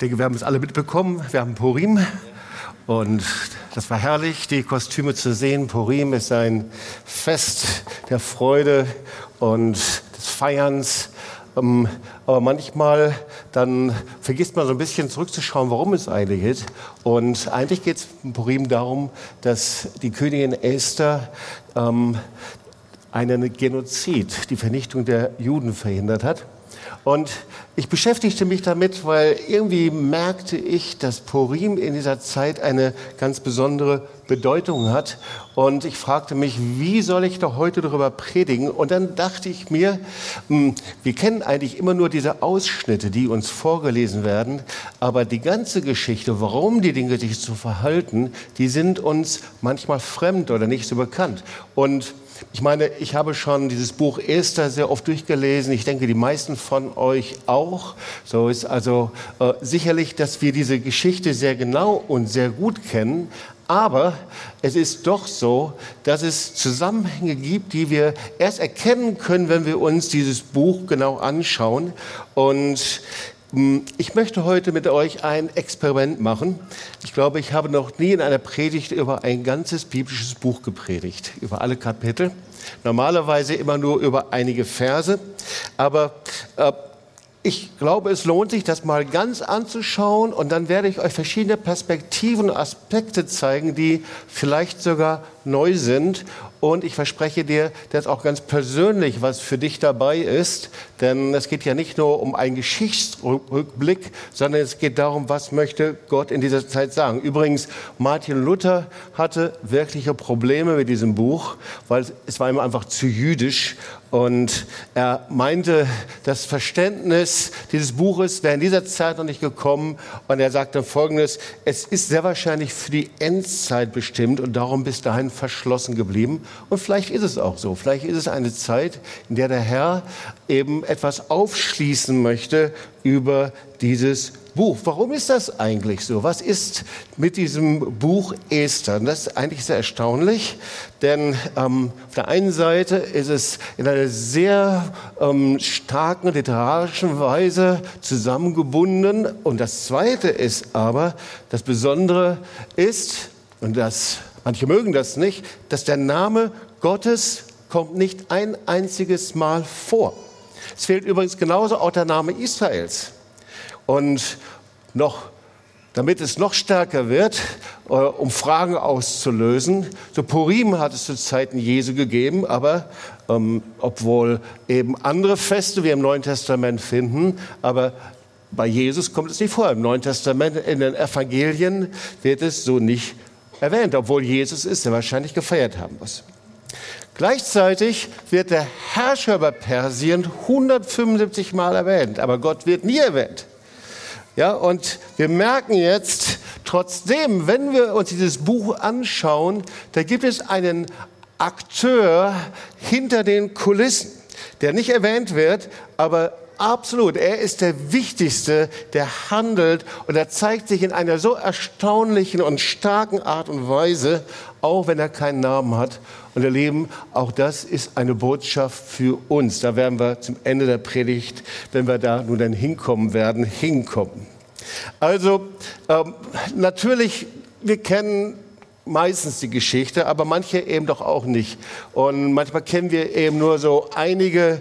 denke, wir haben es alle mitbekommen. Wir haben Purim und das war herrlich, die Kostüme zu sehen. Purim ist ein Fest der Freude und des Feierns. Aber manchmal dann vergisst man so ein bisschen zurückzuschauen, warum es eigentlich ist. Und eigentlich geht es in Purim darum, dass die Königin Esther einen Genozid, die Vernichtung der Juden verhindert hat. Und ich beschäftigte mich damit, weil irgendwie merkte ich, dass Purim in dieser Zeit eine ganz besondere Bedeutung hat. Und ich fragte mich, wie soll ich doch heute darüber predigen? Und dann dachte ich mir, wir kennen eigentlich immer nur diese Ausschnitte, die uns vorgelesen werden. Aber die ganze Geschichte, warum die Dinge sich so verhalten, die sind uns manchmal fremd oder nicht so bekannt. Und ich meine, ich habe schon dieses Buch Esther sehr oft durchgelesen. Ich denke, die meisten von euch auch. So ist also sicherlich, dass wir diese Geschichte sehr genau und sehr gut kennen. Aber es ist doch so, dass es Zusammenhänge gibt, die wir erst erkennen können, wenn wir uns dieses Buch genau anschauen. Und ich möchte heute mit euch ein Experiment machen. Ich glaube, ich habe noch nie in einer Predigt über ein ganzes biblisches Buch gepredigt, über alle Kapitel. Normalerweise immer nur über einige Verse. Aber ich glaube, es lohnt sich, das mal ganz anzuschauen. Und dann werde ich euch verschiedene Perspektiven und Aspekte zeigen, die vielleicht sogar neu sind. Und ich verspreche dir, dass auch ganz persönlich was für dich dabei ist. Denn es geht ja nicht nur um einen Geschichtsrückblick, sondern es geht darum, was möchte Gott in dieser Zeit sagen. Übrigens, Martin Luther hatte wirkliche Probleme mit diesem Buch, weil es war ihm einfach zu jüdisch. Und er meinte, das Verständnis dieses Buches wäre in dieser Zeit noch nicht gekommen. Und er sagte Folgendes: Es ist sehr wahrscheinlich für die Endzeit bestimmt und darum bis dahin verschlossen geblieben. Und vielleicht ist es auch so. Vielleicht ist es eine Zeit, in der der Herr eben etwas aufschließen möchte über dieses Buch. Warum ist das eigentlich so? Was ist mit diesem Buch Esther? Und das ist eigentlich sehr erstaunlich, denn auf der einen Seite ist es in einer sehr starken literarischen Weise zusammengebunden. Und das Zweite ist aber, das Besondere ist, und manche mögen das nicht, dass der Name Gottes kommt nicht ein einziges Mal vor. Es fehlt übrigens genauso auch der Name Israels. Und damit es noch stärker wird, um Fragen auszulösen, so Purim hat es zu Zeiten Jesu gegeben, aber obwohl eben andere Feste wir im Neuen Testament finden, aber bei Jesus kommt es nicht vor. Im Neuen Testament, in den Evangelien wird es so nicht erwähnt, obwohl Jesus es sehr wahrscheinlich gefeiert haben muss. Gleichzeitig wird der Herrscher über Persien 175 Mal erwähnt, aber Gott wird nie erwähnt. Ja, und wir merken jetzt, trotzdem, wenn wir uns dieses Buch anschauen, da gibt es einen Akteur hinter den Kulissen, der nicht erwähnt wird, aber absolut, er ist der Wichtigste, der handelt und er zeigt sich in einer so erstaunlichen und starken Art und Weise, auch wenn er keinen Namen hat. Und ihr Lieben, auch das ist eine Botschaft für uns. Da werden wir zum Ende der Predigt, wenn wir da nun dann hinkommen werden, hinkommen. Also natürlich, wir kennen meistens die Geschichte, aber manche eben doch auch nicht. Und manchmal kennen wir eben nur so einige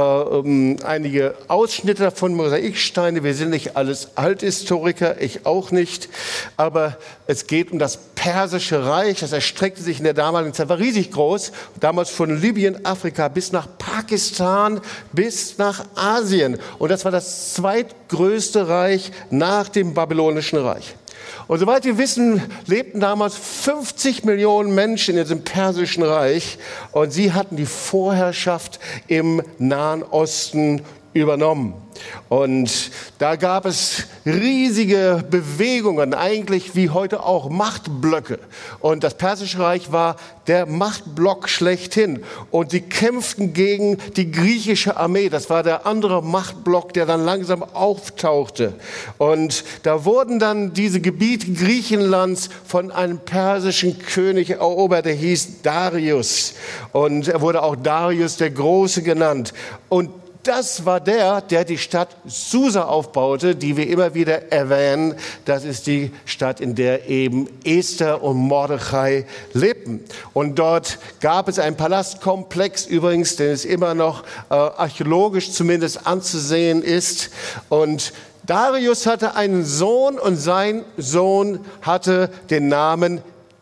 Ausschnitte davon, Mosaiksteine. Wir sind nicht alles Althistoriker, ich auch nicht. Aber es geht um das Persische Reich. Das erstreckte sich in der damaligen Zeit, war riesig groß. Damals von Libyen, Afrika bis nach Pakistan, bis nach Asien. Und das war das zweitgrößte Reich nach dem Babylonischen Reich. Und soweit wir wissen, lebten damals 50 Millionen Menschen in diesem Persischen Reich und sie hatten die Vorherrschaft im Nahen Osten übernommen. Und da gab es riesige Bewegungen, eigentlich wie heute auch Machtblöcke. Und das Persische Reich war der Machtblock schlechthin. Und sie kämpften gegen die griechische Armee. Das war der andere Machtblock, der dann langsam auftauchte. Und da wurden dann diese Gebiete Griechenlands von einem persischen König erobert, der hieß Darius. Und er wurde auch Darius der Große genannt. Und das war der die Stadt Susa aufbaute, die wir immer wieder erwähnen. Das ist die Stadt, in der eben Esther und Mordechai lebten. Und dort gab es einen Palastkomplex übrigens, den es immer noch archäologisch zumindest anzusehen ist. Und Darius hatte einen Sohn und sein Sohn hatte den Namen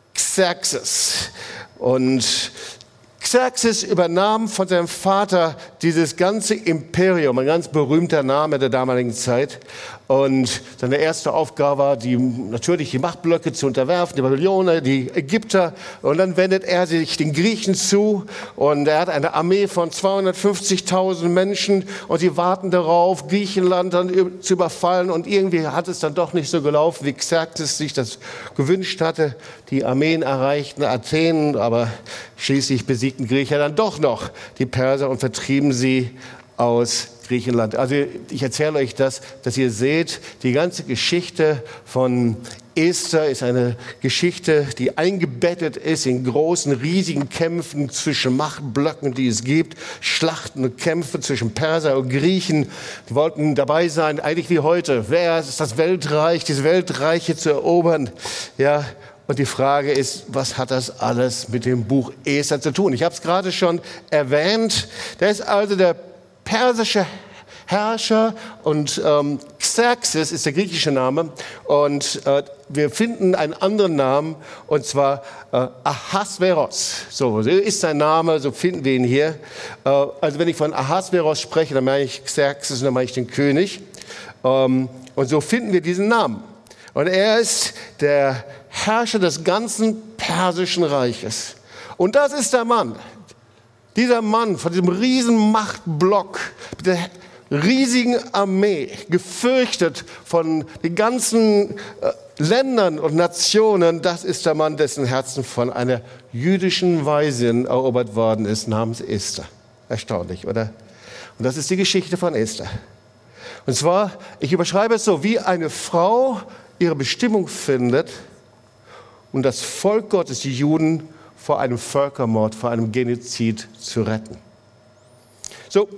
Xerxes. Und Xerxes übernahm von seinem Vater dieses ganze Imperium, ein ganz berühmter Name der damaligen Zeit. Und seine erste Aufgabe war, natürlich die Machtblöcke zu unterwerfen, die Babylonier, die Ägypter. Und dann wendet er sich den Griechen zu. Und er hat eine Armee von 250.000 Menschen. Und sie warten darauf, Griechenland dann zu überfallen. Und irgendwie hat es dann doch nicht so gelaufen, wie Xerxes sich das gewünscht hatte. Die Armeen erreichten Athen, aber schließlich besiegten Griechen dann doch noch die Perser und vertrieben sie aus Griechenland. Also ich erzähle euch das, dass ihr seht, die ganze Geschichte von Esther ist eine Geschichte, die eingebettet ist in großen, riesigen Kämpfen zwischen Machtblöcken, die es gibt, Schlachten und Kämpfe zwischen Perser und Griechen. Die wollten dabei sein, eigentlich wie heute. Wer ist das Weltreich, diese Weltreiche zu erobern? Ja. Und die Frage ist, was hat das alles mit dem Buch Esther zu tun? Ich habe es gerade schon erwähnt. Da ist also der persische Herrscher und Xerxes ist der griechische Name. Und wir finden einen anderen Namen, und zwar Ahasveros. So ist sein Name, so finden wir ihn hier. Also wenn ich von Ahasveros spreche, dann meine ich Xerxes und dann meine ich den König. Und so finden wir diesen Namen. Und er ist der Herrscher des ganzen persischen Reiches. Und das ist der Mann. Dieser Mann von diesem riesen Machtblock, mit der riesigen Armee, gefürchtet von den ganzen Ländern und Nationen, das ist der Mann, dessen Herzen von einer jüdischen Waisin erobert worden ist, namens Esther. Erstaunlich, oder? Und das ist die Geschichte von Esther. Und zwar, ich überschreibe es so, wie eine Frau ihre Bestimmung findet, um das Volk Gottes, die Juden, vor einem Völkermord, vor einem Genozid zu retten. So,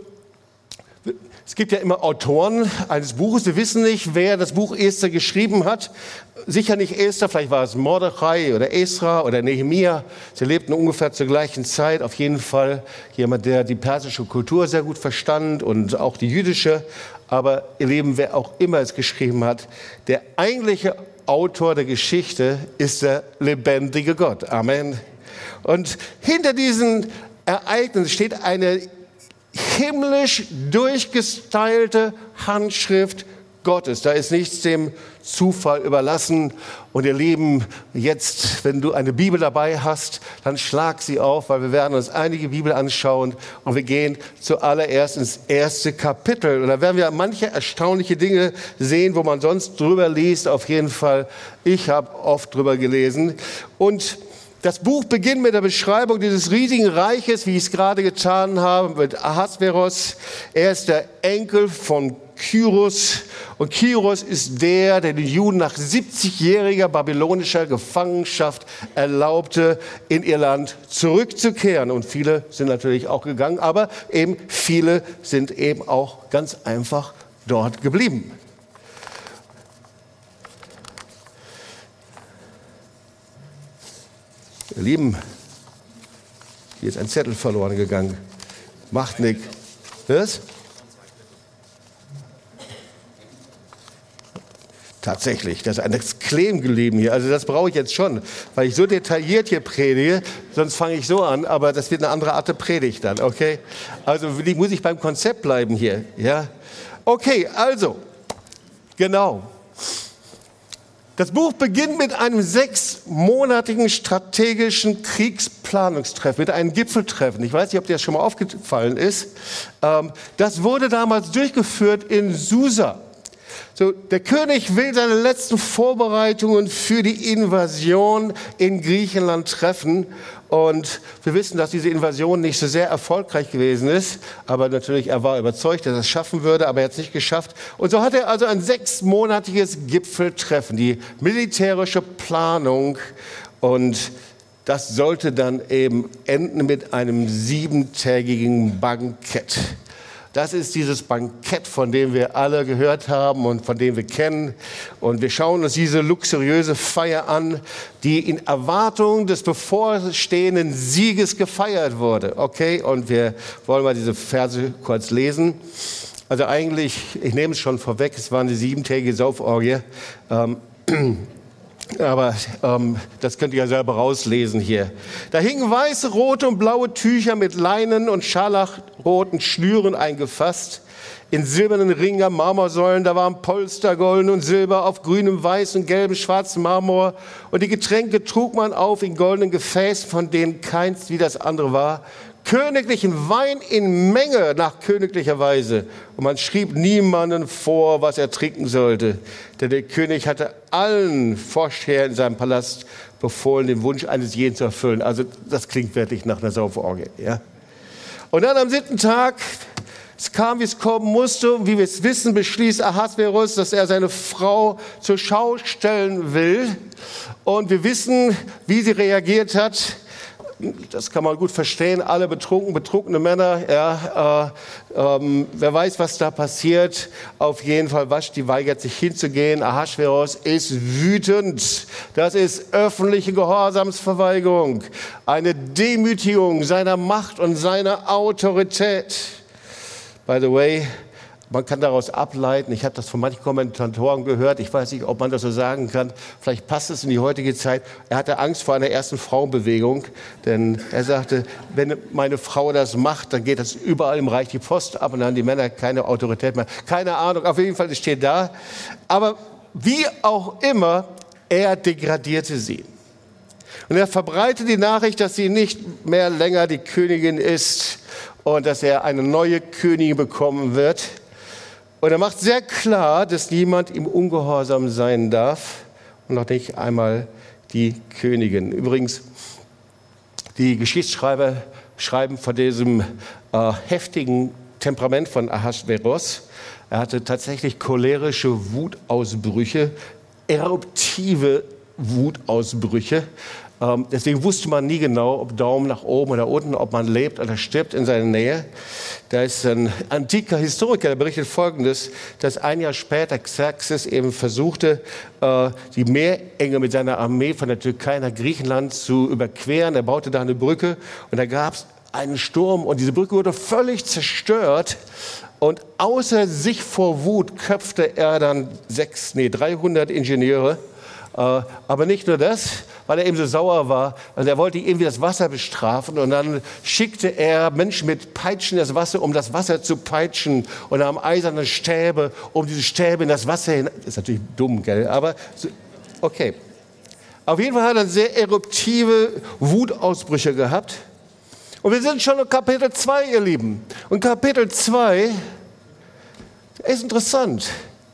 es gibt ja immer Autoren eines Buches. Wir wissen nicht, wer das Buch Esther geschrieben hat. Sicher nicht Esther, vielleicht war es Mordechai oder Esra oder Nehemia. Sie lebten ungefähr zur gleichen Zeit. Auf jeden Fall jemand, der die persische Kultur sehr gut verstand und auch die jüdische. Aber ihr Lieben, wer auch immer es geschrieben hat, der eigentliche Autor der Geschichte ist der lebendige Gott. Amen. Und hinter diesen Ereignissen steht eine himmlisch durchgestylte Handschrift Gottes. Da ist nichts dem Zufall überlassen. Und ihr Lieben, jetzt, wenn du eine Bibel dabei hast, dann schlag sie auf, weil wir werden uns einige Bibel anschauen und wir gehen zuallererst ins erste Kapitel. Und da werden wir manche erstaunliche Dinge sehen, wo man sonst drüber liest. Auf jeden Fall, ich habe oft drüber gelesen. Und das Buch beginnt mit der Beschreibung dieses riesigen Reiches, wie ich es gerade getan habe, mit Ahasveros. Er ist der Enkel von Kyros. Und Kyros ist der den Juden nach 70-jähriger babylonischer Gefangenschaft erlaubte, in ihr Land zurückzukehren. Und viele sind natürlich auch gegangen, aber eben viele sind eben auch ganz einfach dort geblieben. Ihr Lieben, hier ist ein Zettel verloren gegangen. Macht nichts. Was? Tatsächlich, da ist ein Kleben geblieben hier. Also das brauche ich jetzt schon, weil ich so detailliert hier predige. Sonst fange ich so an, aber das wird eine andere Art der Predigt dann, okay? Also muss ich beim Konzept bleiben hier, ja? Okay, also, genau. Das Buch beginnt mit einem 6-monatigen strategischen Kriegsplanungstreffen, mit einem Gipfeltreffen. Ich weiß nicht, ob dir das schon mal aufgefallen ist. Das wurde damals durchgeführt in Susa. So, der König will seine letzten Vorbereitungen für die Invasion in Griechenland treffen. Und wir wissen, dass diese Invasion nicht so sehr erfolgreich gewesen ist. Aber natürlich, er war überzeugt, dass er es schaffen würde, aber er hat es nicht geschafft. Und so hat er also ein 6-monatiges Gipfeltreffen, die militärische Planung. Und das sollte dann eben enden mit einem 7-tägigen Bankett. Das ist dieses Bankett, von dem wir alle gehört haben und von dem wir kennen. Und wir schauen uns diese luxuriöse Feier an, die in Erwartung des bevorstehenden Sieges gefeiert wurde. Okay, und wir wollen mal diese Verse kurz lesen. Also eigentlich, ich nehme es schon vorweg, es war eine 7-tägige Sauforgie. Aber das könnt ihr ja selber rauslesen hier. Da hingen weiße, rote und blaue Tücher mit Leinen und scharlachroten Schnüren eingefasst. In silbernen Ringen, Marmorsäulen, da waren Polster, Gold und Silber auf grünem, weißem, gelbem, schwarzem Marmor. Und die Getränke trug man auf in goldenen Gefäßen, von denen keins wie das andere war. Königlichen Wein in Menge nach königlicher Weise. Und man schrieb niemanden vor, was er trinken sollte. Denn der König hatte allen Vorstehern in seinem Palast befohlen, den Wunsch eines jeden zu erfüllen. Also das klingt wirklich nach einer Sauforgie. Ja? Und dann am 7. Tag, es kam, wie es kommen musste. Und wie wir es wissen, beschließt Ahasverus, dass er seine Frau zur Schau stellen will. Und wir wissen, wie sie reagiert hat. Das kann man gut verstehen, alle betrunkene Männer, ja, wer weiß, was da passiert. Auf jeden Fall, Vashti weigert sich hinzugehen. Ahasverus ist wütend. Das ist öffentliche Gehorsamsverweigerung, eine Demütigung seiner Macht und seiner Autorität. By the way, man kann daraus ableiten, ich habe das von manchen Kommentatoren gehört, ich weiß nicht, ob man das so sagen kann, vielleicht passt es in die heutige Zeit. Er hatte Angst vor einer ersten Frauenbewegung, denn er sagte, wenn meine Frau das macht, dann geht das überall im Reich die Post ab und dann haben die Männer keine Autorität mehr. Keine Ahnung, auf jeden Fall, es steht da. Aber wie auch immer, er degradierte sie. Und er verbreitet die Nachricht, dass sie nicht mehr länger die Königin ist und dass er eine neue Königin bekommen wird. Und er macht sehr klar, dass niemand im Ungehorsam sein darf und noch nicht einmal die Königin. Übrigens, die Geschichtsschreiber schreiben von diesem heftigen Temperament von Ahasverus. Er hatte tatsächlich cholerische Wutausbrüche, eruptive Wutausbrüche. Deswegen wusste man nie genau, ob Daumen nach oben oder unten, ob man lebt oder stirbt in seiner Nähe. Da ist ein antiker Historiker, der berichtet Folgendes, dass ein Jahr später Xerxes eben versuchte, die Meerenge mit seiner Armee von der Türkei nach Griechenland zu überqueren. Er baute da eine Brücke und da gab es einen Sturm und diese Brücke wurde völlig zerstört. Und außer sich vor Wut köpfte er dann 300 Ingenieure. Aber nicht nur das, weil er eben so sauer war. Also er wollte irgendwie das Wasser bestrafen und dann schickte er Menschen mit Peitschen in das Wasser, um das Wasser zu peitschen. Und haben eiserne Stäbe, um diese Stäbe in das Wasser hinein. Das ist natürlich dumm, gell? Aber okay. Auf jeden Fall hat er sehr eruptive Wutausbrüche gehabt. Und wir sind schon in Kapitel 2, ihr Lieben. Und Kapitel 2 ist interessant.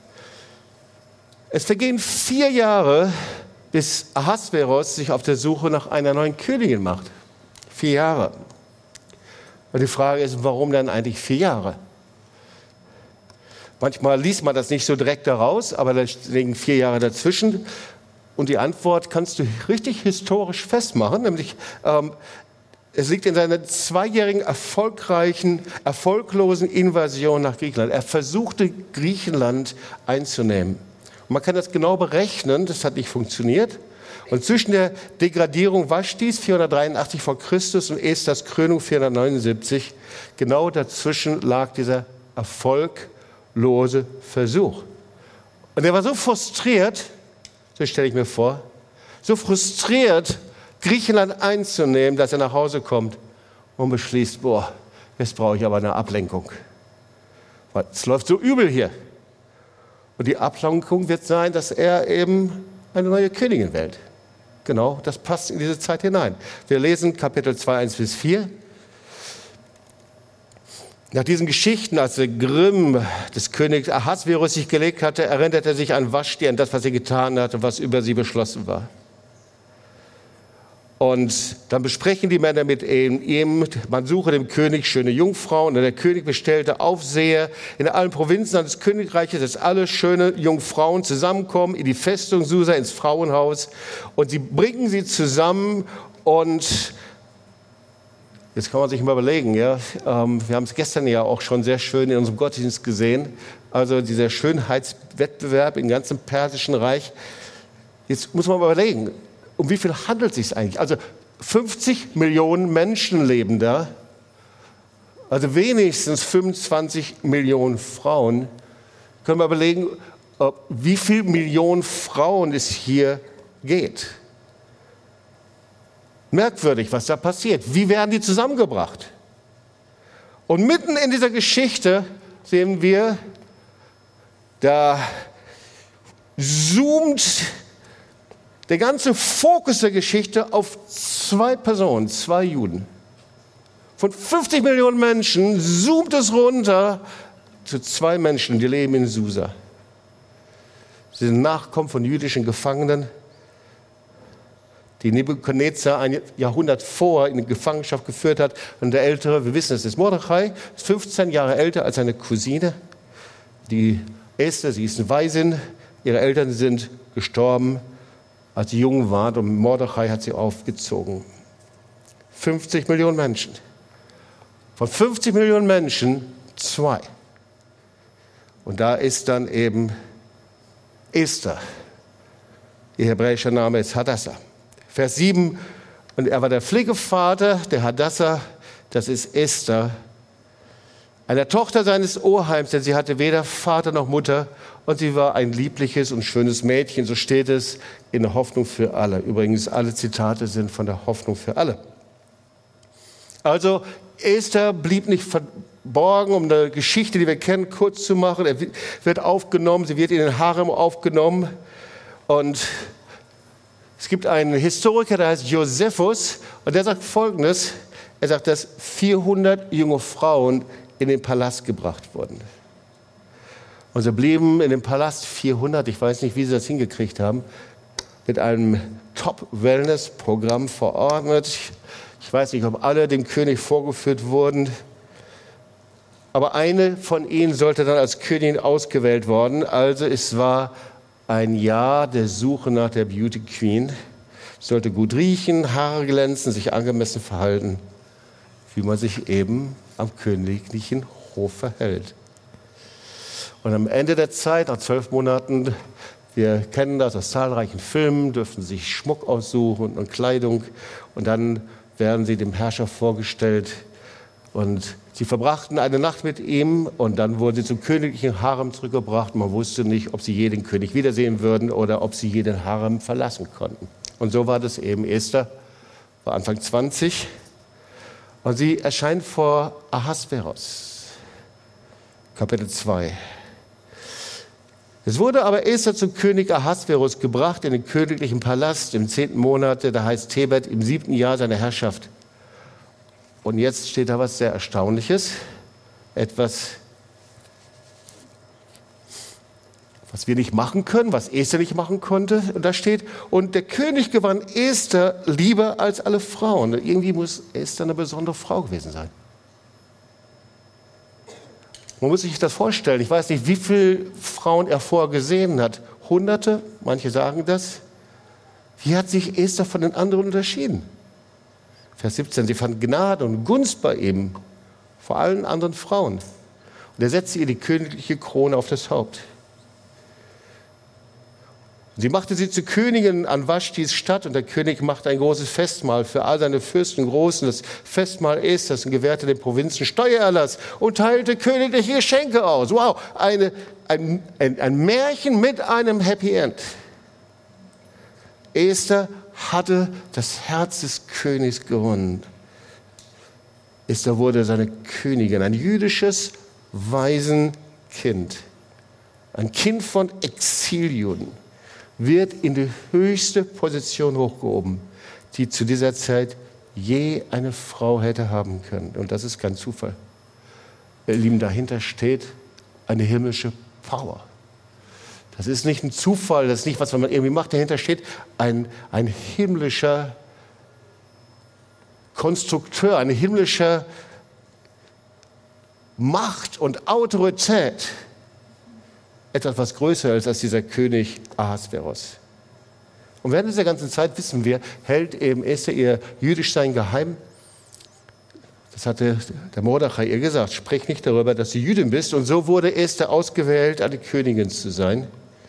Es vergehen 4 Jahre, bis Ahasverus sich auf der Suche nach einer neuen Königin macht. 4 Jahre. Und die Frage ist, warum denn eigentlich 4 Jahre? Manchmal liest man das nicht so direkt daraus, aber da liegen 4 Jahre dazwischen. Und die Antwort kannst du richtig historisch festmachen, nämlich es liegt in seiner 2-jährigen erfolglosen Invasion nach Griechenland. Er versuchte, Griechenland einzunehmen. Und man kann das genau berechnen, das hat nicht funktioniert. Und zwischen der Degradierung Vaschtis 483 vor Christus und Esthers Krönung 479, genau dazwischen lag dieser erfolglose Versuch. Und er war so frustriert, so stelle ich mir vor, so frustriert, Griechenland einzunehmen, dass er nach Hause kommt und beschließt, jetzt brauche ich aber eine Ablenkung. Weil es läuft so übel hier. Und die Ablenkung wird sein, dass er eben eine neue Königin wählt. Genau, das passt in diese Zeit hinein. Wir lesen Kapitel 2, 1-4. Nach diesen Geschichten, als der Grimm des Königs Ahasverus sich gelegt hatte, erinnerte er sich an Vashti, an das, was sie getan hatte, was über sie beschlossen war. Und dann besprechen die Männer mit ihm, man suche dem König schöne Jungfrauen. Und der König bestellte Aufseher in allen Provinzen seines Königreiches, dass alle schöne Jungfrauen zusammenkommen in die Festung Susa, ins Frauenhaus. Und sie bringen sie zusammen und Jetzt kann man sich mal überlegen, ja, wir haben es gestern ja auch schon sehr schön in unserem Gottesdienst gesehen, also dieser Schönheitswettbewerb im ganzen Persischen Reich. Jetzt muss man mal überlegen, um wie viel handelt es sich eigentlich? Also 50 Millionen Menschen leben da, also wenigstens 25 Millionen Frauen. Können wir überlegen, wie viele Millionen Frauen es hier geht. Merkwürdig, was da passiert. Wie werden die zusammengebracht? Und mitten in dieser Geschichte sehen wir, da zoomt der ganze Fokus der Geschichte auf 2 Personen, 2 Juden. Von 50 Millionen Menschen zoomt es runter zu 2 Menschen, die leben in Susa. Sie sind Nachkommen von jüdischen Gefangenen, die Nebukadnezar ein Jahrhundert vor in die Gefangenschaft geführt hat. Und der Ältere, wir wissen, es ist Mordechai, ist 15 Jahre älter als seine Cousine. Die Esther, sie ist eine Waisin. Ihre Eltern sind gestorben, als sie jung waren. Und Mordechai hat sie aufgezogen. 50 Millionen Menschen. Von 50 Millionen Menschen 2. Und da ist dann eben Esther. Ihr hebräischer Name ist Hadassah. Vers 7, und er war der Pflegevater der Hadassah, das ist Esther, einer Tochter seines Oheims, denn sie hatte weder Vater noch Mutter und sie war ein liebliches und schönes Mädchen, so steht es in der Hoffnung für alle. Übrigens, alle Zitate sind von der Hoffnung für alle. Also Esther blieb nicht verborgen, um eine Geschichte, die wir kennen, kurz zu machen. Er wird aufgenommen, sie wird in den Harem aufgenommen und es gibt einen Historiker, der heißt Josephus, und der sagt Folgendes. Er sagt, dass 400 junge Frauen in den Palast gebracht wurden. Und sie blieben in dem Palast 400, ich weiß nicht, wie sie das hingekriegt haben, mit einem Top-Wellness-Programm verordnet. Ich weiß nicht, ob alle dem König vorgeführt wurden. Aber eine von ihnen sollte dann als Königin ausgewählt worden. Also es war ein Jahr der Suche nach der Beauty Queen. Sie sollte gut riechen, Haare glänzen, sich angemessen verhalten, wie man sich eben am königlichen Hof verhält. Und am Ende der Zeit, nach 12 Monaten, wir kennen das aus zahlreichen Filmen, dürfen sich Schmuck aussuchen und Kleidung. Und dann werden sie dem Herrscher vorgestellt. Und sie verbrachten eine Nacht mit ihm und dann wurden sie zum königlichen Harem zurückgebracht. Man wusste nicht, ob sie je den König wiedersehen würden oder ob sie je den Harem verlassen konnten. Und so war das eben. Esther war Anfang 20 und sie erscheint vor Ahasveros. Kapitel 2. Es wurde aber Esther zum König Ahasveros gebracht in den königlichen Palast im 10. Monat, der heißt Tebet, im 7. Jahr seiner Herrschaft. Und jetzt steht da was sehr Erstaunliches, etwas, was wir nicht machen können, was Esther nicht machen konnte. Und da steht, und der König gewann Esther lieber als alle Frauen. Und irgendwie muss Esther eine besondere Frau gewesen sein. Man muss sich das vorstellen. Ich weiß nicht, wie viele Frauen er vorher gesehen hat. Hunderte, manche sagen das. Wie hat sich Esther von den anderen unterschieden? Vers 17, sie fand Gnade und Gunst bei ihm, vor allen anderen Frauen. Und er setzte ihr die königliche Krone auf das Haupt. Sie machte sie zur Königin an Vaschtis Stadt und der König machte ein großes Festmahl für all seine Fürsten Großen, das Festmahl Esthers, und gewährte den Provinzen Steuererlass und teilte königliche Geschenke aus. Wow, ein Märchen mit einem Happy End. Esther hatte das Herz des Königs gewonnen. Esther wurde seine Königin, ein jüdisches Waisenkind, ein Kind von Exiljuden, wird in die höchste Position hochgehoben, die zu dieser Zeit je eine Frau hätte haben können. Und das ist kein Zufall. Ihr Lieben, dahinter steht eine himmlische Power. Das ist nicht ein Zufall, das ist nicht, was man irgendwie macht. Dahinter steht ein himmlischer Konstrukteur, eine himmlische Macht und Autorität. Etwas, was größer ist als dieser König Ahasveros. Und während dieser ganzen Zeit, wissen wir, hält eben Esther ihr Jüdischsein geheim. Das hatte der Mordechai ihr gesagt. Sprich nicht darüber, dass du Jüdin bist. Und so wurde Esther ausgewählt, eine Königin zu sein.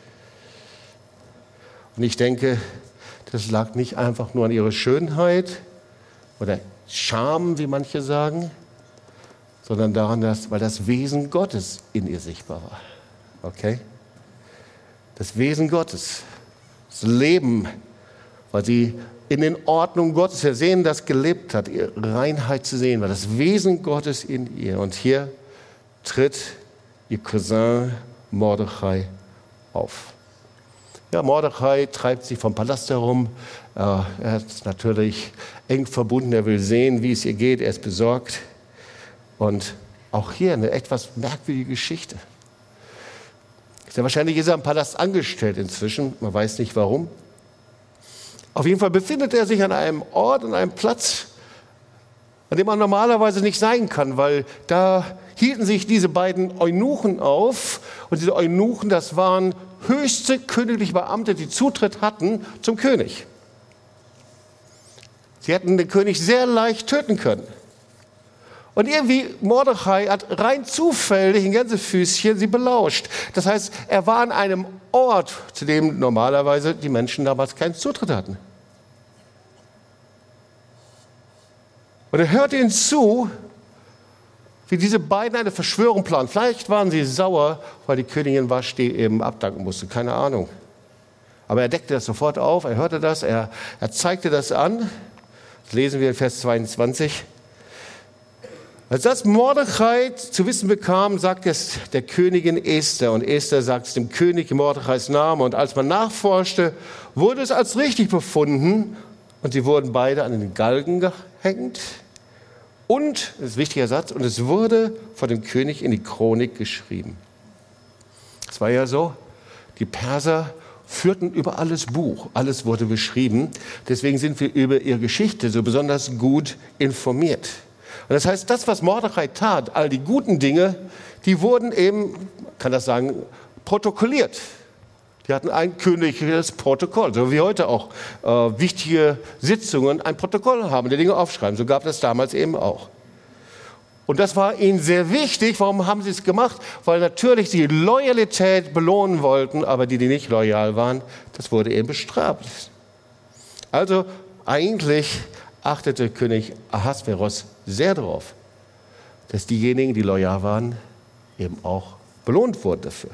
Und ich denke, das lag nicht einfach nur an ihrer Schönheit oder Charme, wie manche sagen, sondern daran, weil das Wesen Gottes in ihr sichtbar war. Okay? Das Wesen Gottes, das Leben, weil sie in den Ordnungen Gottes, wir sehen, das gelebt hat, ihre Reinheit zu sehen, war das Wesen Gottes in ihr. Und hier tritt ihr Cousin Mordechai auf. Ja, Mordechai treibt sich vom Palast herum. Er ist natürlich eng verbunden, er will sehen, wie es ihr geht, er ist besorgt. Und auch hier eine etwas merkwürdige Geschichte. Sehr wahrscheinlich ist er im Palast angestellt inzwischen, man weiß nicht warum. Auf jeden Fall befindet er sich an einem Ort, an einem Platz, an dem man normalerweise nicht sein kann, weil da hielten sich diese beiden Eunuchen auf. Und diese Eunuchen, das waren höchste königliche Beamte, die Zutritt hatten zum König. Sie hätten den König sehr leicht töten können. Und irgendwie, Mordechai hat rein zufällig in Gänsefüßchen sie belauscht. Das heißt, er war an einem Ort, zu dem normalerweise die Menschen damals keinen Zutritt hatten. Und er hörte ihnen zu, wie diese beiden eine Verschwörung planen. Vielleicht waren sie sauer, weil die Königin Waschti eben abdanken musste, keine Ahnung. Aber er deckte das sofort auf, er hörte das, er zeigte das an. Das lesen wir in Vers 22. Als das Mordechai zu wissen bekam, sagte es der Königin Esther. Und Esther sagt es dem König in Mordechais Namen. Und als man nachforschte, wurde es als richtig befunden. Und sie wurden beide an den Galgen gehängt. Und, das ist ein wichtiger Satz, und es wurde vor dem König in die Chronik geschrieben. Es war ja so, die Perser führten über alles Buch. Alles wurde beschrieben. Deswegen sind wir über ihre Geschichte so besonders gut informiert. Und das heißt, das, was Mordechai tat, all die guten Dinge, die wurden eben, kann das sagen, protokolliert. Die hatten ein königliches Protokoll, so wie heute auch wichtige Sitzungen ein Protokoll haben, die Dinge aufschreiben. So gab es damals eben auch. Und das war ihnen sehr wichtig. Warum haben sie es gemacht? Weil natürlich sie Loyalität belohnen wollten, aber die nicht loyal waren, das wurde eben bestraft. Also eigentlich achtete König Ahasveros sehr darauf, dass diejenigen, die loyal waren, eben auch belohnt wurden dafür.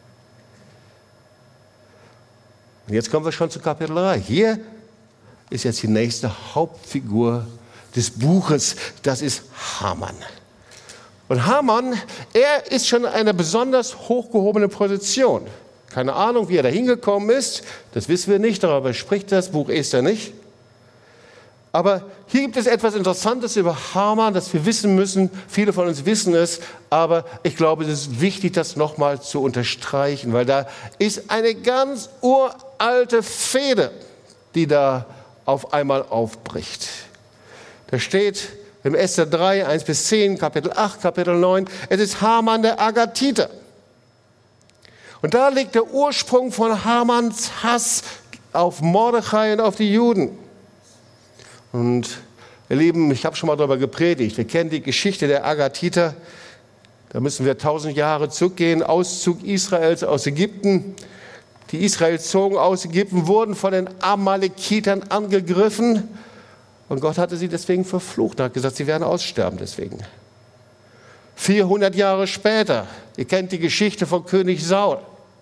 Und jetzt kommen wir schon zu Kapitel 3. Hier ist jetzt die nächste Hauptfigur des Buches, das ist Haman. Und Haman, er ist schon in einer besonders hochgehobenen Position. Keine Ahnung, wie er da hingekommen ist, das wissen wir nicht, darüber spricht das Buch Esther nicht. Aber hier gibt es etwas Interessantes über Haman, das wir wissen müssen. Viele von uns wissen es, aber ich glaube, es ist wichtig, das nochmal zu unterstreichen, weil da ist eine ganz uralte Fehde, die da auf einmal aufbricht. Da steht im Esther 3, 1-10, Kapitel 8, Kapitel 9, es ist Haman der Agatiter. Und da liegt der Ursprung von Hamans Hass auf Mordechai und auf die Juden. Und ihr Lieben, ich habe schon mal darüber gepredigt, wir kennen die Geschichte der Agatiter, da müssen wir 1000 Jahre zurückgehen, Auszug Israels aus Ägypten. Die Israels zogen aus Ägypten, wurden von den Amalekitern angegriffen und Gott hatte sie deswegen verflucht und hat gesagt, sie werden aussterben deswegen. 400 Jahre später, ihr kennt die Geschichte von König Saul,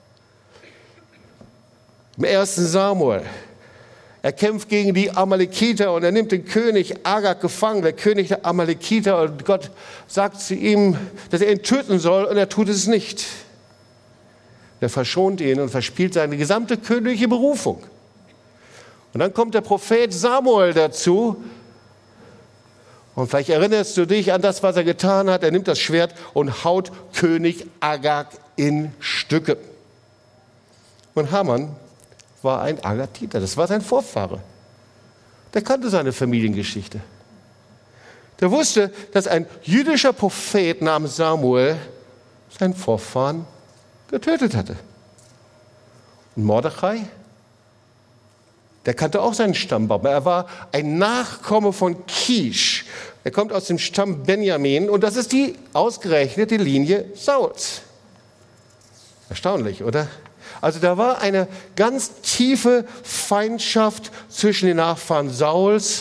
im 1. Samuel. Er kämpft gegen die Amalekiter und er nimmt den König Agag gefangen, der König der Amalekiter. Und Gott sagt zu ihm, dass er ihn töten soll und er tut es nicht. Er verschont ihn und verspielt seine gesamte königliche Berufung. Und dann kommt der Prophet Samuel dazu. Und vielleicht erinnerst du dich an das, was er getan hat. Er nimmt das Schwert und haut König Agag in Stücke. Und Haman war ein Agatiter, das war sein Vorfahre. Der kannte seine Familiengeschichte. Der wusste, dass ein jüdischer Prophet namens Samuel seinen Vorfahren getötet hatte. Und Mordechai, Der kannte auch seinen Stammbaum. Er war ein Nachkomme von Kisch. Er kommt aus dem Stamm Benjamin und das ist die ausgerechnete Linie Sauls. Erstaunlich, oder? Also da war eine ganz tiefe Feindschaft zwischen den Nachfahren Sauls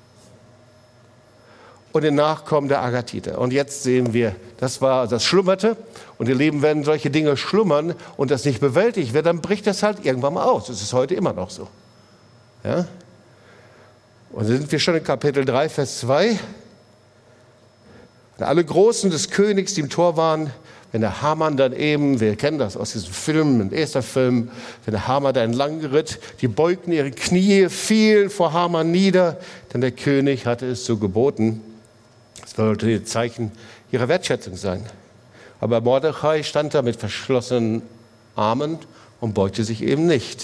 und den Nachkommen der Agatiter. Und jetzt sehen wir, das schlummerte und ihr Leben, wenn solche Dinge schlummern und das nicht bewältigt wird, dann bricht das halt irgendwann mal aus. Das ist heute immer noch so. Ja? Und da sind wir schon in Kapitel 3, Vers 2. Und alle Großen des Königs, die im Tor waren, wenn der Haman dann eben, wir kennen das aus diesem Film, ein erster Film, wenn der Haman dann lang ritt, die beugten ihre Knie, fielen vor Haman nieder, denn der König hatte es so geboten. Das sollte ein Zeichen ihrer Wertschätzung sein. Aber Mordechai stand da mit verschlossenen Armen und beugte sich eben nicht.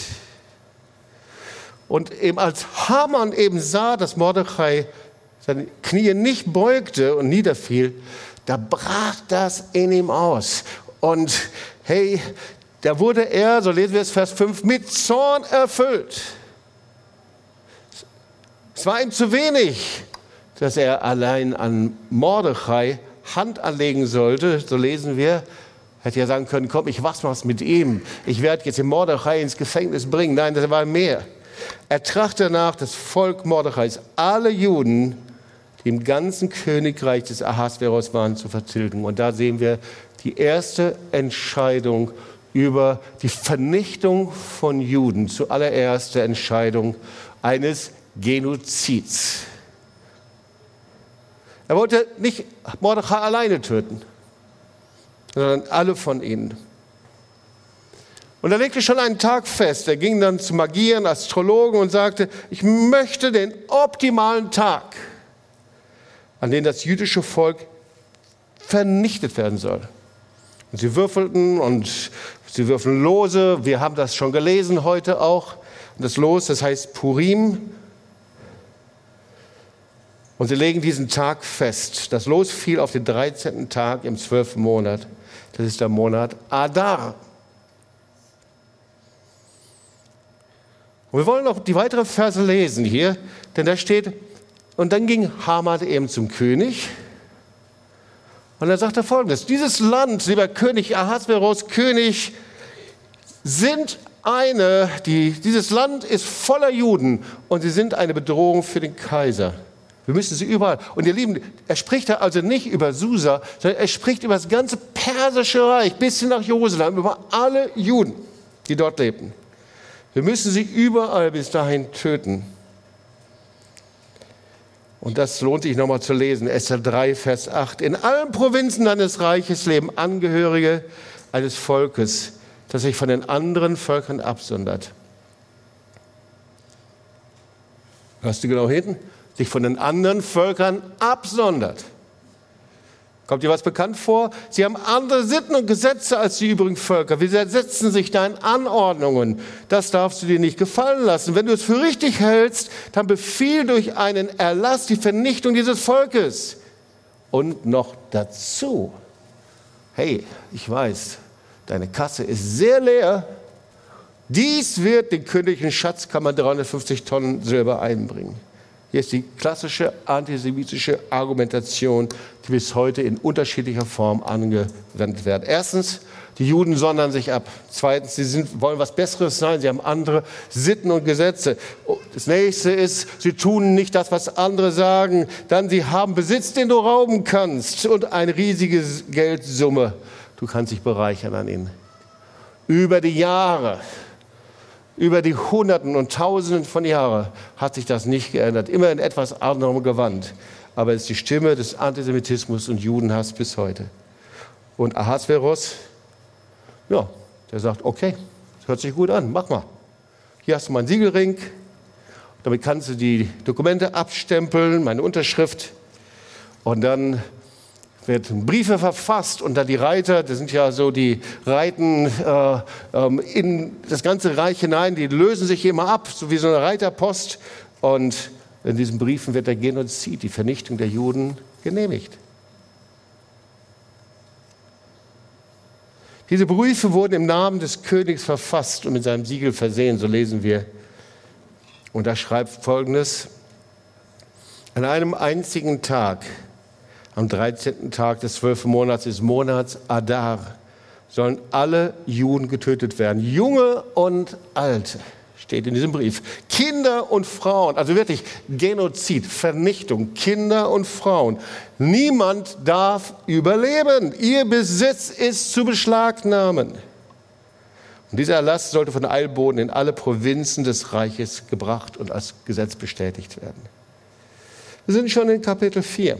Und eben als Haman eben sah, dass Mordechai seine Knie nicht beugte und niederfiel, da brach das in ihm aus. Und hey, da wurde er, so lesen wir es Vers 5, mit Zorn erfüllt. Es war ihm zu wenig, dass er allein an Mordechai Hand anlegen sollte. So lesen wir, hätte ja sagen können, komm, ich mach's mit ihm. Ich werde jetzt den Mordechai ins Gefängnis bringen. Nein, das war mehr. Er trachtete danach, das Volk Mordechais, alle Juden, die im ganzen Königreich des Ahasveros waren, zu vertilgen. Und da sehen wir die erste Entscheidung über die Vernichtung von Juden, zuallererst die Entscheidung eines Genozids. Er wollte nicht Mordechai alleine töten, sondern alle von ihnen. Und er legte schon einen Tag fest. Er ging dann zu Magiern, Astrologen und sagte, ich möchte den optimalen Tag, an dem das jüdische Volk vernichtet werden soll. Und sie würfelten und sie würfeln Lose. Wir haben das schon gelesen heute auch. Und das Los, das heißt Purim. Und sie legen diesen Tag fest. Das Los fiel auf den 13. Tag im 12. Monat. Das ist der Monat Adar. Und wir wollen noch die weiteren Verse lesen hier, denn da steht, und dann ging Haman eben zum König und er sagte Folgendes, dieses Land, lieber König Ahasveros, König, dieses Land ist voller Juden und sie sind eine Bedrohung für den Kaiser. Wir müssen sie überall. Und ihr Lieben, er spricht da also nicht über Susa, sondern er spricht über das ganze persische Reich bis hin nach Jerusalem, über alle Juden, die dort lebten. Wir müssen sie überall bis dahin töten. Und das lohnt sich nochmal zu lesen. Esther 3, Vers 8. In allen Provinzen deines Reiches leben Angehörige eines Volkes, das sich von den anderen Völkern absondert. Hörst du genau hinten? Sich von den anderen Völkern absondert. Kommt dir was bekannt vor? Sie haben andere Sitten und Gesetze als die übrigen Völker. Sie setzen sich da in Anordnungen. Das darfst du dir nicht gefallen lassen. Wenn du es für richtig hältst, dann befiehl durch einen Erlass die Vernichtung dieses Volkes. Und noch dazu, hey, ich weiß, deine Kasse ist sehr leer. Dies wird den königlichen Schatzkammer 350 Tonnen Silber einbringen. Hier ist die klassische antisemitische Argumentation, die bis heute in unterschiedlicher Form angewendet wird. Erstens, die Juden sondern sich ab. Zweitens, sie wollen was Besseres sein, sie haben andere Sitten und Gesetze. Das nächste ist, sie tun nicht das, was andere sagen. Dann, sie haben Besitz, den du rauben kannst und eine riesige Geldsumme. Du kannst dich bereichern an ihnen. Über die Jahre, über die Hunderten und Tausenden von Jahren hat sich das nicht geändert. Immer in etwas anderem Gewand. Aber es ist die Stimme des Antisemitismus und Judenhass bis heute. Und Ahasveros, ja, der sagt, okay, das hört sich gut an, mach mal. Hier hast du meinen Siegelring, damit kannst du die Dokumente abstempeln, meine Unterschrift. Und dann werden Briefe verfasst und dann die Reiter, das sind ja so die Reiten in das ganze Reich hinein, die lösen sich immer ab, so wie so eine Reiterpost. Und in diesen Briefen wird der Genozid, die Vernichtung der Juden, genehmigt. Diese Briefe wurden im Namen des Königs verfasst und mit seinem Siegel versehen, so lesen wir. Und er schreibt Folgendes: An einem einzigen Tag, am 13. Tag des 12. Monats des Monats Adar, sollen alle Juden getötet werden, Junge und Alte, steht in diesem Brief. Kinder und Frauen, also wirklich Genozid, Vernichtung, Kinder und Frauen. Niemand darf überleben. Ihr Besitz ist zu beschlagnahmen. Und dieser Erlass sollte von Eilboten in alle Provinzen des Reiches gebracht und als Gesetz bestätigt werden. Wir sind schon in Kapitel 4.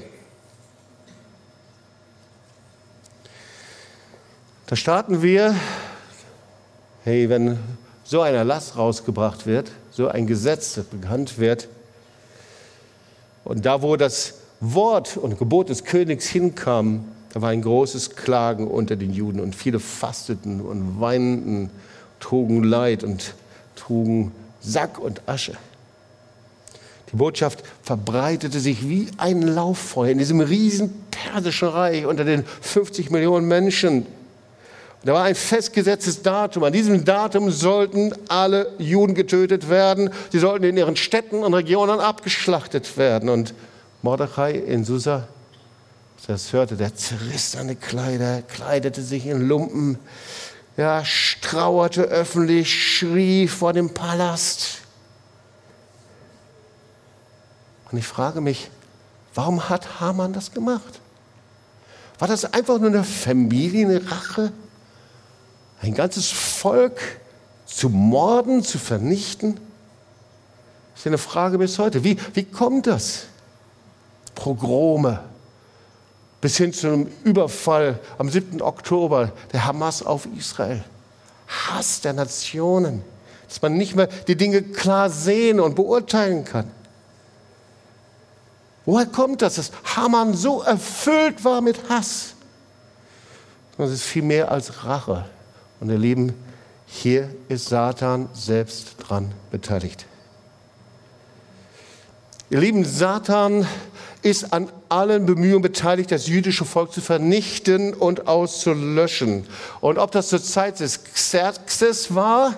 Da starten wir, hey, wenn so ein Erlass rausgebracht wird, so ein Gesetz bekannt wird, und da, wo das Wort und Gebot des Königs hinkam, da war ein großes Klagen unter den Juden und viele fasteten und weinten, trugen Leid und trugen Sack und Asche. Die Botschaft verbreitete sich wie ein Lauffeuer in diesem riesen persischen Reich unter den 50 Millionen Menschen. Da war ein festgesetztes Datum. An diesem Datum sollten alle Juden getötet werden. Sie sollten in ihren Städten und Regionen abgeschlachtet werden. Und Mordechai in Susa, das hörte, der zerriss seine Kleider, kleidete sich in Lumpen, ja, trauerte öffentlich, schrie vor dem Palast. Und ich frage mich, warum hat Haman das gemacht? War das einfach nur eine Familienrache? Ein ganzes Volk zu morden, zu vernichten? Das ist eine Frage bis heute. Wie kommt das? Pogrome bis hin zu einem Überfall am 7. Oktober der Hamas auf Israel. Hass der Nationen, dass man nicht mehr die Dinge klar sehen und beurteilen kann. Woher kommt das, dass Haman so erfüllt war mit Hass? Das ist viel mehr als Rache. Und ihr Lieben, hier ist Satan selbst dran beteiligt. Ihr Lieben, Satan ist an allen Bemühungen beteiligt, das jüdische Volk zu vernichten und auszulöschen. Und ob das zur Zeit des Xerxes war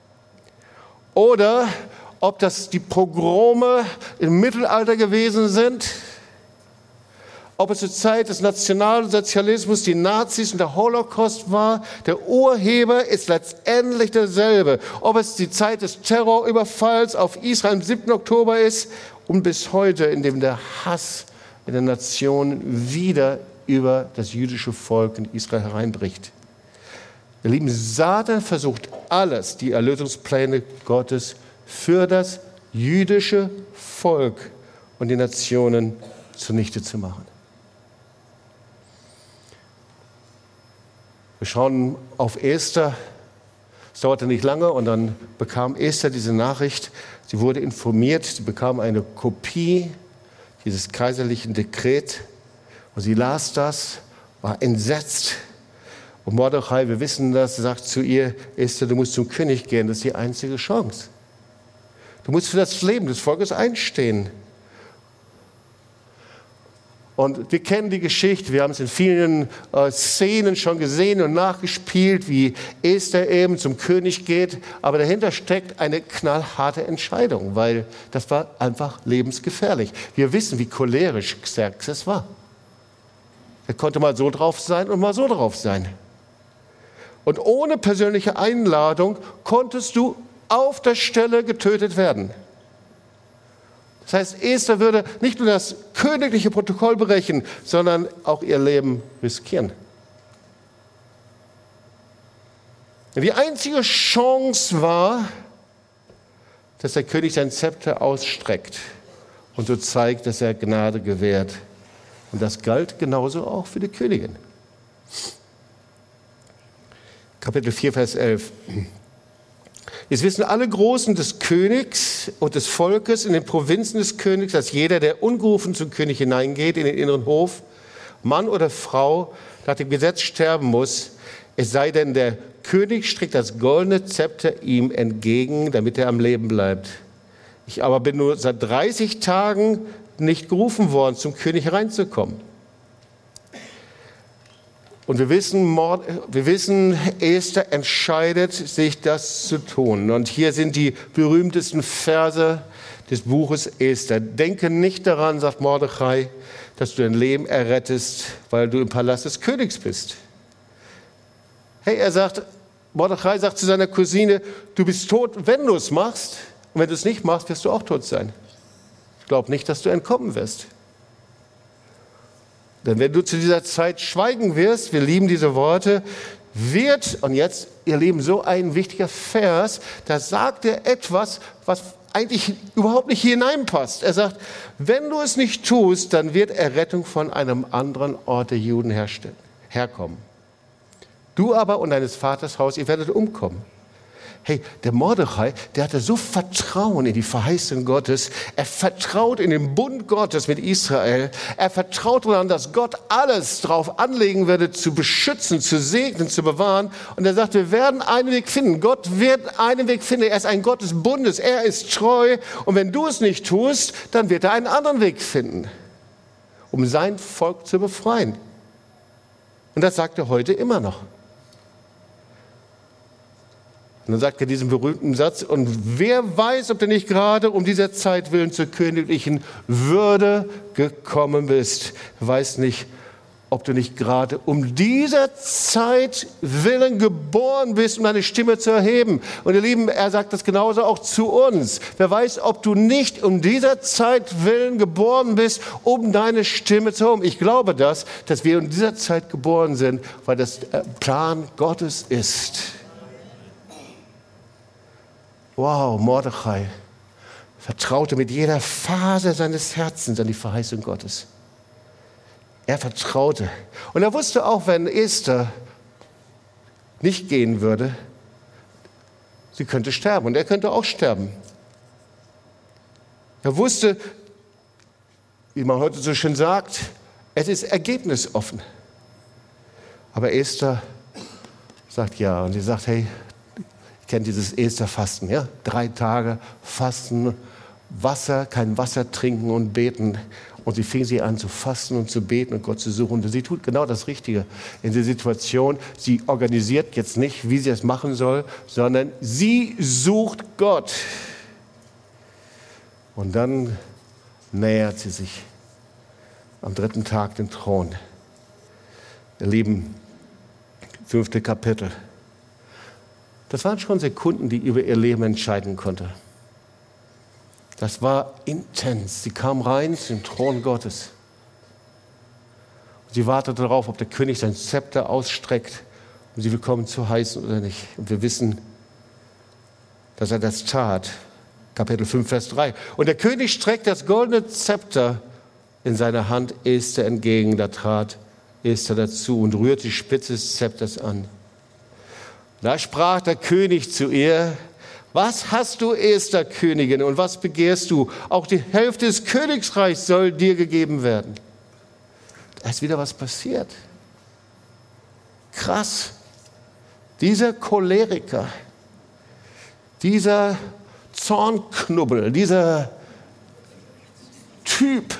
oder ob das die Pogrome im Mittelalter gewesen sind, ob es zur Zeit des Nationalsozialismus die Nazis und der Holocaust war, der Urheber ist letztendlich derselbe. Ob es die Zeit des Terrorüberfalls auf Israel am 7. Oktober ist und bis heute, in dem der Hass in der Nation wieder über das jüdische Volk in Israel hereinbricht. Ihr Lieben, Satan versucht alles, die Erlösungspläne Gottes für das jüdische Volk und die Nationen zunichte zu machen. Wir schauen auf Esther. Es dauerte nicht lange und dann bekam Esther diese Nachricht. Sie wurde informiert, sie bekam eine Kopie dieses kaiserlichen Dekret und sie las das, war entsetzt. Und Mordechai, wir wissen das, sagt zu ihr: Esther, du musst zum König gehen, das ist die einzige Chance. Du musst für das Leben des Volkes einstehen. Und wir kennen die Geschichte, wir haben es in vielen Szenen schon gesehen und nachgespielt, wie Esther eben zum König geht. Aber dahinter steckt eine knallharte Entscheidung, weil das war einfach lebensgefährlich. Wir wissen, wie cholerisch Xerxes war. Er konnte mal so drauf sein und mal so drauf sein. Und ohne persönliche Einladung konntest du auf der Stelle getötet werden. Das heißt, Esther würde nicht nur das königliche Protokoll brechen, sondern auch ihr Leben riskieren. Die einzige Chance war, dass der König sein Zepter ausstreckt und so zeigt, dass er Gnade gewährt. Und das galt genauso auch für die Königin. Kapitel 4, Vers 11. Jetzt wissen alle Großen des Königs und des Volkes in den Provinzen des Königs, dass jeder, der ungerufen zum König hineingeht in den inneren Hof, Mann oder Frau, nach dem Gesetz sterben muss, es sei denn, der König streckt das goldene Zepter ihm entgegen, damit er am Leben bleibt. Ich aber bin nur seit 30 Tagen nicht gerufen worden, zum König hereinzukommen. Und wir wissen, Esther entscheidet sich, das zu tun. Und hier sind die berühmtesten Verse des Buches Esther. Denke nicht daran, sagt Mordechai, dass du dein Leben errettest, weil du im Palast des Königs bist. Hey, Mordechai sagt zu seiner Cousine, du bist tot, wenn du es machst. Und wenn du es nicht machst, wirst du auch tot sein. Ich glaube nicht, dass du entkommen wirst. Denn wenn du zu dieser Zeit schweigen wirst, wir lieben diese Worte, und jetzt, ihr Lieben, so ein wichtiger Vers, da sagt er etwas, was eigentlich überhaupt nicht hineinpasst. Er sagt, wenn du es nicht tust, dann wird Errettung von einem anderen Ort der Juden herkommen. Du aber und deines Vaters Haus, ihr werdet umkommen. Hey, der Mordechai, der hatte so Vertrauen in die Verheißung Gottes. Er vertraut in den Bund Gottes mit Israel. Er vertraut daran, dass Gott alles drauf anlegen würde, zu beschützen, zu segnen, zu bewahren. Und er sagt, wir werden einen Weg finden. Gott wird einen Weg finden. Er ist ein Gott des Bundes. Er ist treu. Und wenn du es nicht tust, dann wird er einen anderen Weg finden, um sein Volk zu befreien. Und das sagt er heute immer noch. Und dann sagt er diesen berühmten Satz, und wer weiß, ob du nicht gerade um dieser Zeit willen zur königlichen Würde gekommen bist. Weiß nicht, ob du nicht gerade um dieser Zeit willen geboren bist, um deine Stimme zu erheben. Und ihr Lieben, er sagt das genauso auch zu uns. Wer weiß, ob du nicht um dieser Zeit willen geboren bist, um deine Stimme zu erheben. Ich glaube dass wir in dieser Zeit geboren sind, weil das Plan Gottes ist. Wow, Mordechai vertraute mit jeder Faser seines Herzens an die Verheißung Gottes. Er vertraute. Und er wusste auch, wenn Esther nicht gehen würde, sie könnte sterben. Und er könnte auch sterben. Er wusste, wie man heute so schön sagt, es ist ergebnisoffen. Aber Esther sagt ja. Und sie sagt, hey, kennt dieses Esther-Fasten, ja? 3 Tage fasten, kein Wasser trinken und beten. Und sie fing sie an zu fasten und zu beten und Gott zu suchen. Und sie tut genau das Richtige in der Situation. Sie organisiert jetzt nicht, wie sie es machen soll, sondern sie sucht Gott. Und dann nähert sie sich am 3. Tag dem Thron. Ihr Lieben, 5. Kapitel. Das waren schon Sekunden, die über ihr Leben entscheiden konnten. Das war intens. Sie kam rein zum Thron Gottes. Sie wartete darauf, ob der König sein Zepter ausstreckt, um sie willkommen zu heißen oder nicht. Und wir wissen, dass er das tat. Kapitel 5, Vers 3. Und der König streckte das goldene Zepter in seine Hand Esther entgegen. Da trat Esther dazu und rührte die Spitze des Zepters an. Da sprach der König zu ihr, was hast du, Esther, Königin, und was begehrst du? Auch die Hälfte des Königreichs soll dir gegeben werden. Da ist wieder was passiert. Krass. Dieser Choleriker, dieser Zornknubbel, dieser Typ,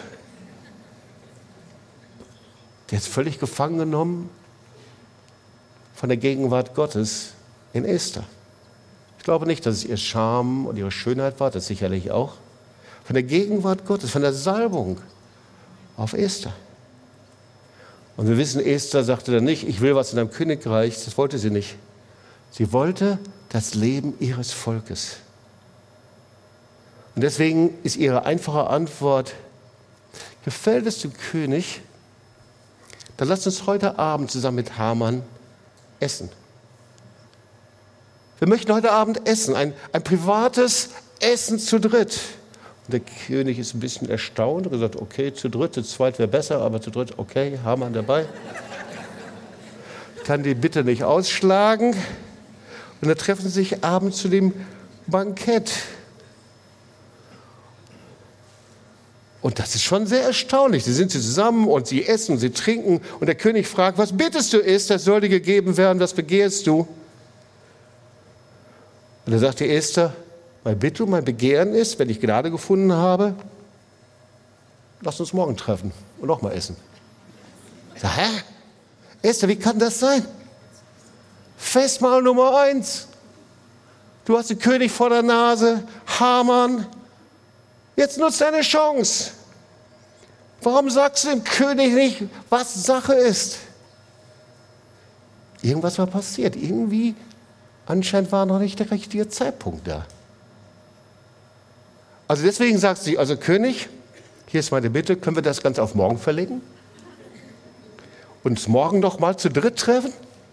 der ist völlig gefangen genommen von der Gegenwart Gottes in Esther. Ich glaube nicht, dass es ihr Charme und ihre Schönheit war, das sicherlich auch. Von der Gegenwart Gottes, von der Salbung auf Esther. Und wir wissen, Esther sagte dann nicht, ich will was in deinem Königreich, das wollte sie nicht. Sie wollte das Leben ihres Volkes. Und deswegen ist ihre einfache Antwort, gefällt es dem König, dann lasst uns heute Abend zusammen mit Haman essen. Wir möchten heute Abend essen, ein privates Essen zu dritt. Und der König ist ein bisschen erstaunt und gesagt, okay, zu dritt, zu zweit wäre besser, aber zu dritt, okay, Haman dabei. Kann die Bitte nicht ausschlagen. Und da treffen sie sich abends zu dem Bankett. Und das ist schon sehr erstaunlich. Sie sind zusammen und sie essen, sie trinken. Und der König fragt, was bittest du, Esther, das soll dir gegeben werden, was begehrst du? Und da sagte Esther, mein Bitte, mein Begehren ist, wenn ich Gnade gefunden habe, lass uns morgen treffen und noch mal essen. Ich sage, hä? Esther, wie kann das sein? Festmahl Nummer 1. Du hast den König vor der Nase, Haman. Jetzt nutzt deine Chance. Warum sagst du dem König nicht, was Sache ist? Irgendwas war passiert. Irgendwie, anscheinend war noch nicht der richtige Zeitpunkt da. Also deswegen sagt sie, also König, hier ist meine Bitte, können wir das Ganze auf morgen verlegen? Uns morgen noch mal zu dritt treffen?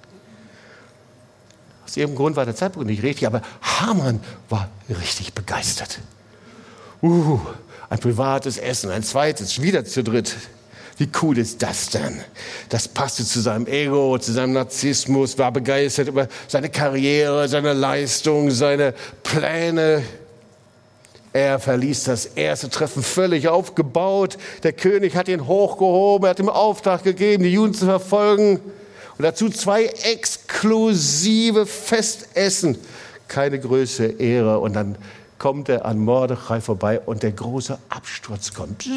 Aus irgendeinem Grund war der Zeitpunkt nicht richtig, aber Haman war richtig begeistert. Ein privates Essen, ein zweites, wieder zu dritt. Wie cool ist das denn? Das passte zu seinem Ego, zu seinem Narzissmus, war begeistert über seine Karriere, seine Leistung, seine Pläne. Er verließ das erste Treffen völlig aufgebaut. Der König hat ihn hochgehoben, er hat ihm Auftrag gegeben, die Juden zu verfolgen. Und dazu 2 exklusive Festessen. Keine größere Ehre. Und dann kommt er an Mordechai vorbei und der große Absturz kommt.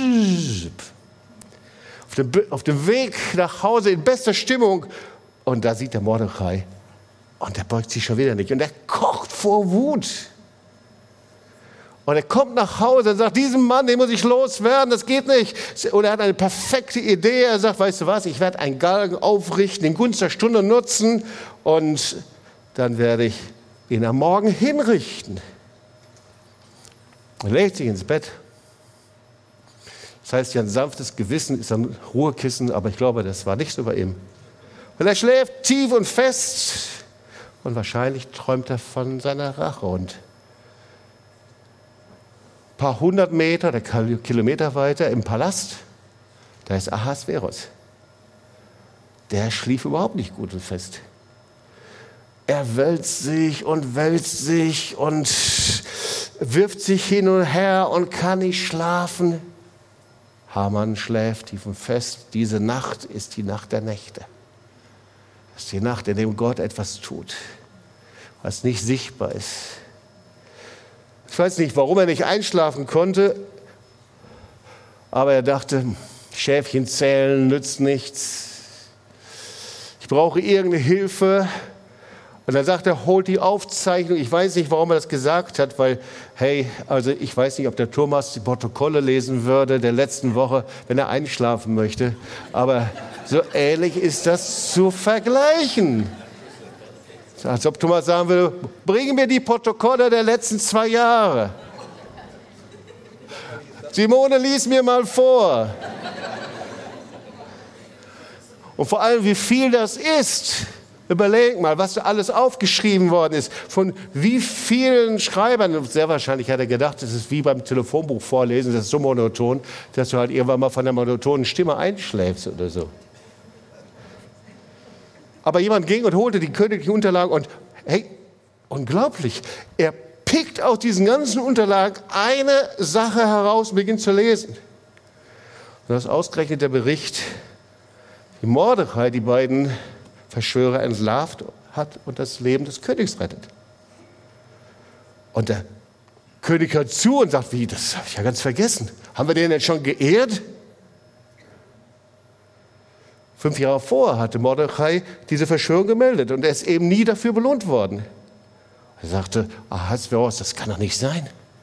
Auf dem Weg nach Hause in bester Stimmung. Und da sieht der Mordechai und der beugt sich schon wieder nicht. Und er kocht vor Wut. Und er kommt nach Hause und sagt, diesen Mann, den muss ich loswerden, das geht nicht. Und er hat eine perfekte Idee. Er sagt, weißt du was, ich werde einen Galgen aufrichten, den Gunst der Stunde nutzen und dann werde ich ihn am Morgen hinrichten. Er legt sich ins Bett. Das heißt, ja, ein sanftes Gewissen ist ein Ruhekissen, aber ich glaube, das war nicht so bei ihm. Und er schläft tief und fest und wahrscheinlich träumt er von seiner Rache. Und ein paar 100 Meter, der Kilometer weiter im Palast, da ist Ahasveros. Der schlief überhaupt nicht gut und fest. Er wälzt sich und wirft sich hin und her und kann nicht schlafen. Haman schläft tief und fest. Diese Nacht ist die Nacht der Nächte. Das ist die Nacht, in der Gott etwas tut, was nicht sichtbar ist. Ich weiß nicht, warum er nicht einschlafen konnte, aber er dachte, Schäfchen zählen nützt nichts. Ich brauche irgendeine Hilfe. Und dann sagt er, holt die Aufzeichnung. Ich weiß nicht, warum er das gesagt hat, weil, also ich weiß nicht, ob der Thomas die Protokolle lesen würde der letzten Woche, wenn er einschlafen möchte. Aber so ähnlich ist das zu vergleichen. Als ob Thomas sagen würde, bring mir die Protokolle der letzten 2 Jahre. Simone, lies mir mal vor. Und vor allem, wie viel das ist. Überleg mal, was da alles aufgeschrieben worden ist. Von wie vielen Schreibern. Sehr wahrscheinlich hat er gedacht, das ist wie beim Telefonbuch vorlesen, das ist so monoton, dass du halt irgendwann mal von der monotonen Stimme einschläfst oder so. Aber jemand ging und holte die königlichen Unterlagen und, unglaublich, er pickt aus diesen ganzen Unterlagen eine Sache heraus und beginnt zu lesen. Und das ist ausgerechnet der Bericht, wie Mordechai die beiden Verschwörer entlarvt hat und das Leben des Königs rettet. Und der König hört zu und sagt, wie, das habe ich ja ganz vergessen. Haben wir den denn schon geehrt? 5 Jahre vorher hatte Mordechai diese Verschwörung gemeldet und er ist eben nie dafür belohnt worden. Er sagte, Ahasveros, das kann doch nicht sein.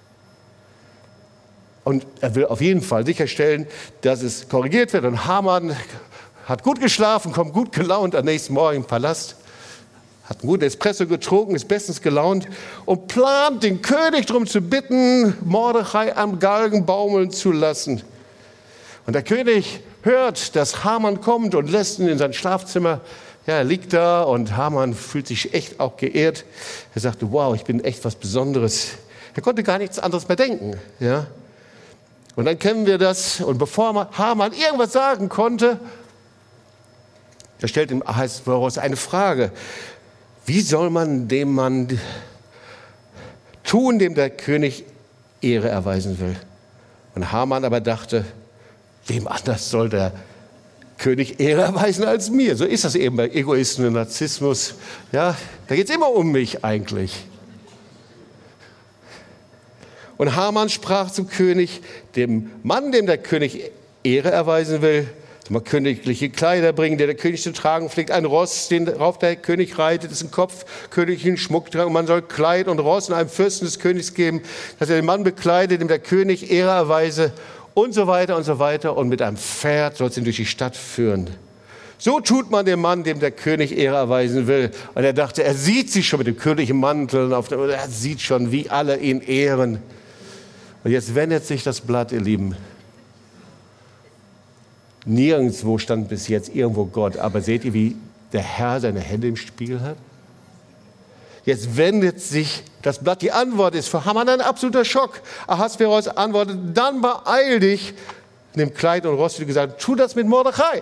Und er will auf jeden Fall sicherstellen, dass es korrigiert wird. Und Haman hat gut geschlafen, kommt gut gelaunt am nächsten Morgen im Palast, hat einen guten Espresso getrunken, ist bestens gelaunt und plant, den König darum zu bitten, Mordechai am Galgen baumeln zu lassen. Und der König hört, dass Haman kommt und lässt ihn in sein Schlafzimmer. Ja, er liegt da und Haman fühlt sich echt auch geehrt. Er sagte, wow, ich bin echt was Besonderes. Er konnte gar nichts anderes mehr denken. Ja? Und dann kennen wir das. Und bevor Haman irgendwas sagen konnte, da stellt ihm Ahasveros eine Frage. Wie soll man dem Mann tun, dem der König Ehre erweisen will? Und Haman aber dachte, wem anders soll der König Ehre erweisen als mir? So ist das eben bei Egoisten und Narzissmus. Ja, da geht es immer um mich eigentlich. Und Haman sprach zum König, dem Mann, dem der König Ehre erweisen will, Mal königliche Kleider bringen, der König zu tragen pflegt, ein Ross, darauf der König reitet, ist ein Kopf, königlichen Schmuck tragen. Und man soll Kleid und Ross und einem Fürsten des Königs geben, dass er den Mann bekleidet, dem der König Ehre erweise und so weiter und so weiter. Und mit einem Pferd soll es ihn durch die Stadt führen. So tut man dem Mann, dem der König Ehre erweisen will. Und er dachte, er sieht sich schon mit dem königlichen Mantel, er sieht schon, wie alle ihn ehren. Und jetzt wendet sich das Blatt, ihr Lieben. Nirgendwo stand bis jetzt irgendwo Gott. Aber seht ihr, wie der Herr seine Hände im Spiegel hat? Jetzt wendet sich das Blatt. Die Antwort ist für Haman ein absoluter Schock. Ahasveros antwortet, dann beeil dich, nimm Kleid und Ross, wie gesagt, tu das mit Mordechai.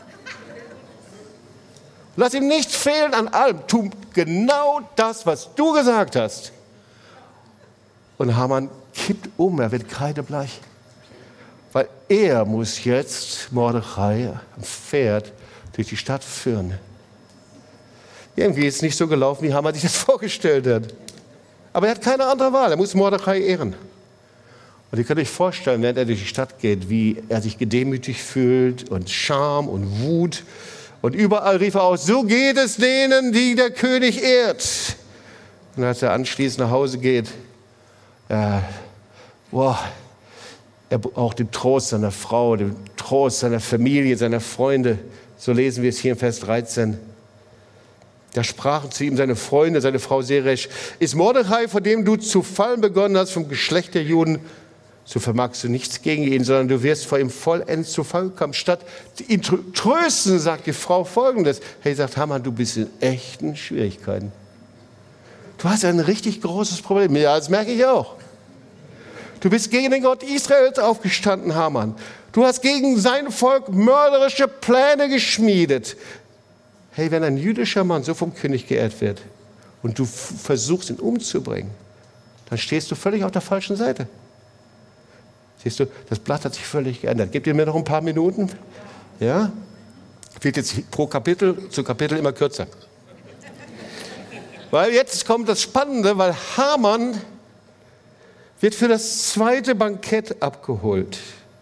Lass ihm nichts fehlen an allem. Tu genau das, was du gesagt hast. Und Haman kippt um, er wird kreidebleich. Weil er muss jetzt Mordechai am Pferd durch die Stadt führen. Irgendwie ist es nicht so gelaufen, wie Haman sich das vorgestellt hat. Aber er hat keine andere Wahl, er muss Mordechai ehren. Und ihr könnt euch vorstellen, während er durch die Stadt geht, wie er sich gedemütigt fühlt und Scham und Wut. Und überall rief er aus, so geht es denen, die der König ehrt. Und als er anschließend nach Hause geht, er braucht den Trost seiner Frau, den Trost seiner Familie, seiner Freunde. So lesen wir es hier in Vers 13. Da sprachen zu ihm seine Freunde, seine Frau Zeresh, ist Mordechai, von dem du zu fallen begonnen hast, vom Geschlecht der Juden, so vermagst du nichts gegen ihn, sondern du wirst vor ihm vollends zu Fall kommen. Statt ihn trösten, sagt die Frau Folgendes. Hey, sagt Haman, du bist in echten Schwierigkeiten. Du hast ein richtig großes Problem. Ja, das merke ich auch. Du bist gegen den Gott Israels aufgestanden, Haman. Du hast gegen sein Volk mörderische Pläne geschmiedet. Hey, wenn ein jüdischer Mann so vom König geehrt wird und du versuchst, ihn umzubringen, dann stehst du völlig auf der falschen Seite. Siehst du, das Blatt hat sich völlig geändert. Gebt ihr mir noch ein paar Minuten? Ja? Wird jetzt pro Kapitel zu Kapitel immer kürzer. Weil jetzt kommt das Spannende, weil Haman wird für das zweite Bankett abgeholt.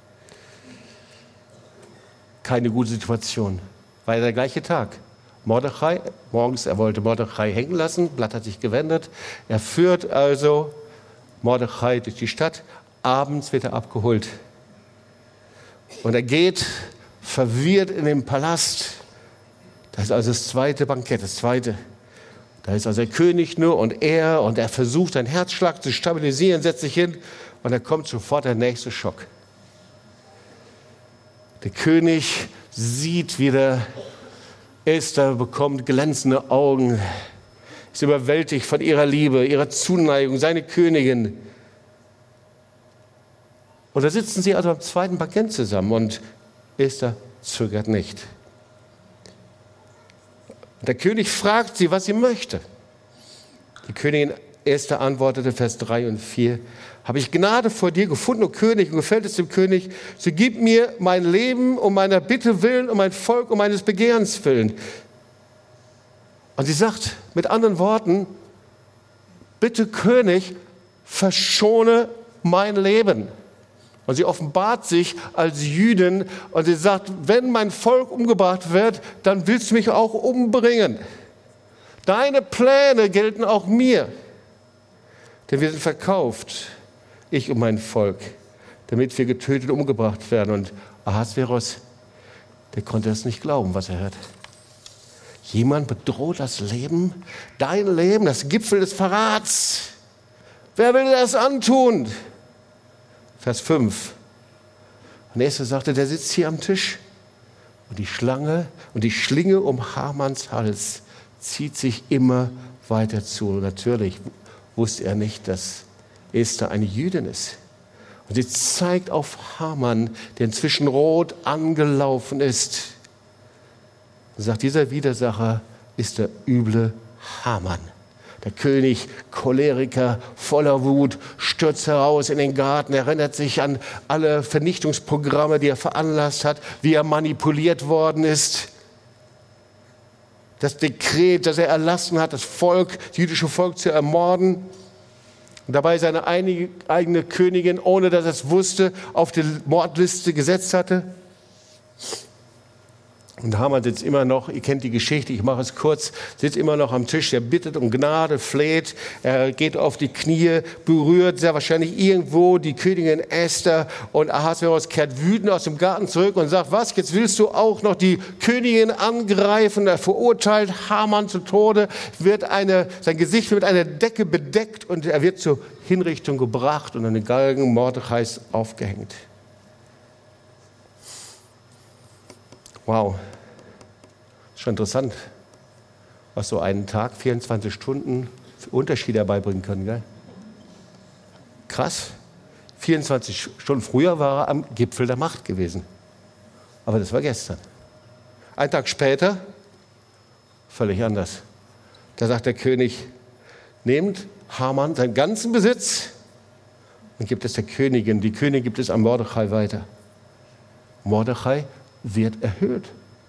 Keine gute Situation. War ja der gleiche Tag. Mordechai, morgens, er wollte Mordechai hängen lassen, Blatt hat sich gewendet. Er führt also Mordechai durch die Stadt. Abends wird er abgeholt. Und er geht verwirrt in den Palast. Das ist also das zweite Bankett, das zweite. Da ist also der König nur und er versucht, seinen Herzschlag zu stabilisieren, setzt sich hin und da kommt sofort der nächste Schock. Der König sieht wieder, Esther bekommt glänzende Augen, ist überwältigt von ihrer Liebe, ihrer Zuneigung, seine Königin. Und da sitzen sie also am zweiten Bankett zusammen und Esther zögert nicht. Der König fragt sie, was sie möchte. Die Königin Esther antwortete, Vers 3 und 4, habe ich Gnade vor dir gefunden, o König, und gefällt es dem König, so gib mir mein Leben um meiner Bitte willen, um mein Volk um meines Begehrens willen. Und sie sagt mit anderen Worten, bitte König, verschone mein Leben. Und sie offenbart sich als Jüdin und sie sagt, wenn mein Volk umgebracht wird, dann willst du mich auch umbringen. Deine Pläne gelten auch mir. Denn wir sind verkauft, ich und mein Volk, damit wir getötet und umgebracht werden. Und Ahasveros, der konnte es nicht glauben, was er hört. Jemand bedroht das Leben, dein Leben, das Gipfel des Verrats. Wer will dir das antun? Vers 5. Und Esther sagte, der sitzt hier am Tisch und die Schlange und die Schlinge um Hamans Hals zieht sich immer weiter zu. Und natürlich wusste er nicht, dass Esther eine Jüdin ist. Und sie zeigt auf Haman, der inzwischen rot angelaufen ist. Und sagt, dieser Widersacher ist der üble Haman. Der König, Choleriker, voller Wut, stürzt heraus in den Garten, erinnert sich an alle Vernichtungsprogramme, die er veranlasst hat, wie er manipuliert worden ist. Das Dekret, das er erlassen hat, das jüdische Volk zu ermorden. Und dabei seine eigene Königin, ohne dass er es wusste, auf die Mordliste gesetzt hatte. Und Haman sitzt immer noch, ihr kennt die Geschichte, ich mache es kurz, sitzt immer noch am Tisch, er bittet um Gnade, fleht, er geht auf die Knie, berührt sehr wahrscheinlich irgendwo die Königin Esther und Ahasveros kehrt wütend aus dem Garten zurück und sagt, was, jetzt willst du auch noch die Königin angreifen? Er verurteilt Haman zu Tode, sein Gesicht wird mit einer Decke bedeckt und er wird zur Hinrichtung gebracht und an den Galgen Mordechais aufgehängt. Wow, schon interessant, was so einen Tag, 24 Stunden für Unterschiede herbeibringen können. Gell? Krass, 24 Stunden früher war er am Gipfel der Macht gewesen. Aber das war gestern. Einen Tag später, völlig anders. Da sagt der König, nehmt Haman seinen ganzen Besitz und gibt es der Königin. Die Königin gibt es an Mordechai weiter. Mordechai wird erhöht.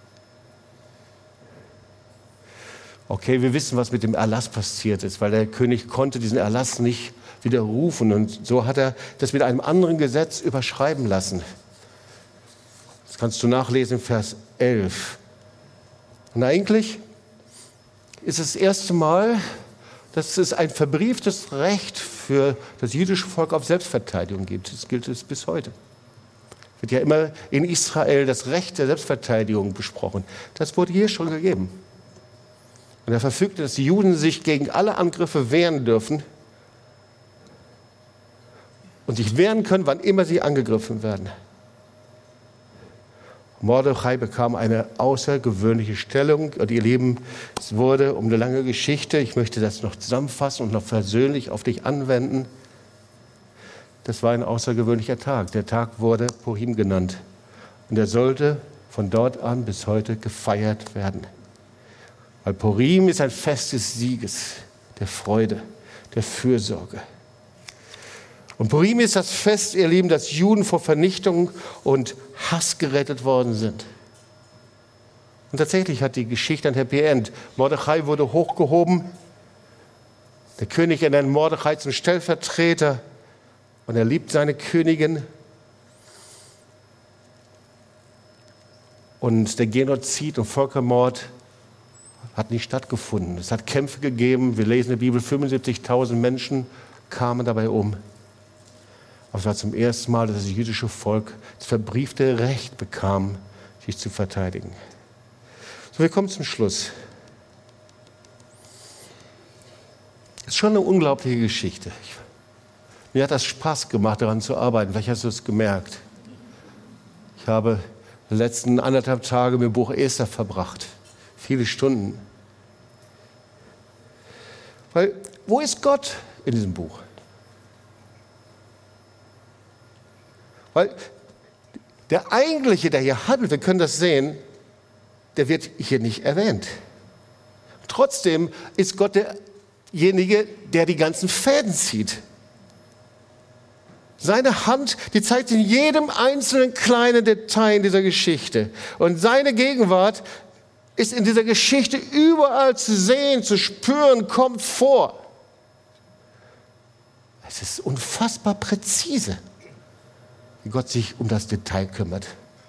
Okay, wir wissen, was mit dem Erlass passiert ist, weil der König konnte diesen Erlass nicht widerrufen und so hat er das mit einem anderen Gesetz überschreiben lassen. Das kannst du nachlesen in Vers 11. Und eigentlich ist es das erste Mal, dass es ein verbrieftes Recht für das jüdische Volk auf Selbstverteidigung gibt. Das gilt es bis heute. Wird ja immer in Israel das Recht der Selbstverteidigung besprochen. Das wurde hier schon gegeben. Und er verfügte, dass die Juden sich gegen alle Angriffe wehren dürfen und sich wehren können, wann immer sie angegriffen werden. Mordechai bekam eine außergewöhnliche Stellung. Und ihr Lieben, es wurde um eine lange Geschichte. Ich möchte das noch zusammenfassen und noch persönlich auf dich anwenden. Das war ein außergewöhnlicher Tag. Der Tag wurde Purim genannt. Und er sollte von dort an bis heute gefeiert werden. Weil Purim ist ein Fest des Sieges, der Freude, der Fürsorge. Und Purim ist das Fest, ihr Lieben, dass Juden vor Vernichtung und Hass gerettet worden sind. Und tatsächlich hat die Geschichte ein Happy End. Mordechai wurde hochgehoben. Der König ernennt Mordechai zum Stellvertreter. Und er liebt seine Königin. Und der Genozid und Völkermord hat nicht stattgefunden. Es hat Kämpfe gegeben. Wir lesen in der Bibel, 75.000 Menschen kamen dabei um. Aber es war zum ersten Mal, dass das jüdische Volk das verbriefte Recht bekam, sich zu verteidigen. So, wir kommen zum Schluss. Es ist schon eine unglaubliche Geschichte. Mir hat das Spaß gemacht, daran zu arbeiten. Vielleicht hast du es gemerkt. Ich habe die letzten 1,5 Tage mit dem Buch Esther verbracht. Viele Stunden. Weil, wo ist Gott in diesem Buch? Weil der Eigentliche, der hier handelt, wir können das sehen, der wird hier nicht erwähnt. Trotzdem ist Gott derjenige, der die ganzen Fäden zieht. Seine Hand, die zeigt in jedem einzelnen kleinen Detail in dieser Geschichte. Und seine Gegenwart ist in dieser Geschichte überall zu sehen, zu spüren, kommt vor. Es ist unfassbar präzise, wie Gott sich um das Detail kümmert.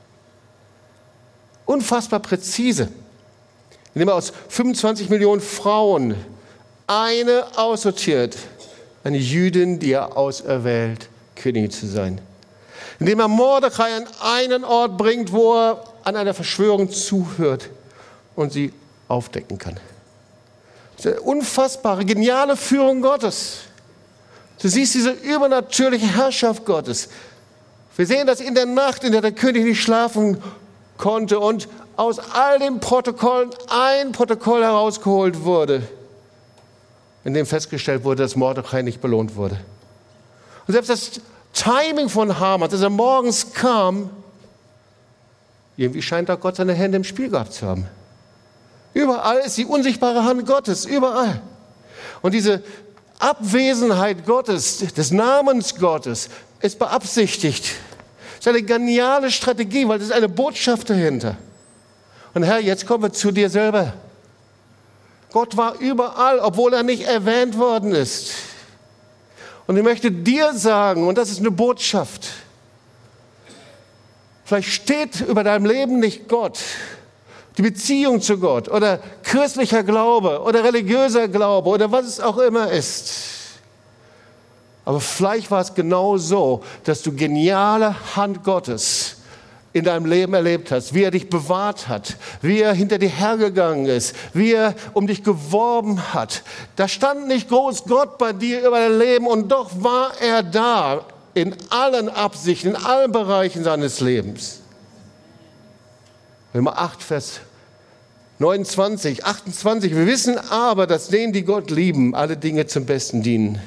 Unfassbar präzise. Indem er aus 25 Millionen Frauen eine aussortiert, eine Jüdin, die er auserwählt, Königin zu sein. Indem er Mordechai an einen Ort bringt, wo er an einer Verschwörung zuhört und sie aufdecken kann. Das ist eine unfassbare, geniale Führung Gottes. Du siehst diese übernatürliche Herrschaft Gottes. Wir sehen das in der Nacht, in der der König nicht schlafen konnte und aus all den Protokollen ein Protokoll herausgeholt wurde, in dem festgestellt wurde, dass Mordechai nicht belohnt wurde. Und selbst das Timing von Haman, dass er morgens kam, irgendwie scheint da Gott seine Hände im Spiel gehabt zu haben. Überall ist die unsichtbare Hand Gottes, überall. Und diese Abwesenheit Gottes, des Namens Gottes, ist beabsichtigt. Das ist eine geniale Strategie, weil es ist eine Botschaft dahinter. Und Herr, jetzt kommen wir zu dir selber. Gott war überall, obwohl er nicht erwähnt worden ist. Und ich möchte dir sagen, und das ist eine Botschaft, vielleicht steht über deinem Leben nicht Gott, die Beziehung zu Gott oder christlicher Glaube oder religiöser Glaube oder was es auch immer ist. Aber vielleicht war es genau so, dass du geniale Hand Gottes in deinem Leben erlebt hast, wie er dich bewahrt hat, wie er hinter dir hergegangen ist, wie er um dich geworben hat. Da stand nicht groß Gott bei dir über dein Leben und doch war er da in allen Absichten, in allen Bereichen seines Lebens. Römer 8, Vers 29, 28. Wir wissen aber, dass denen, die Gott lieben, alle Dinge zum Besten dienen.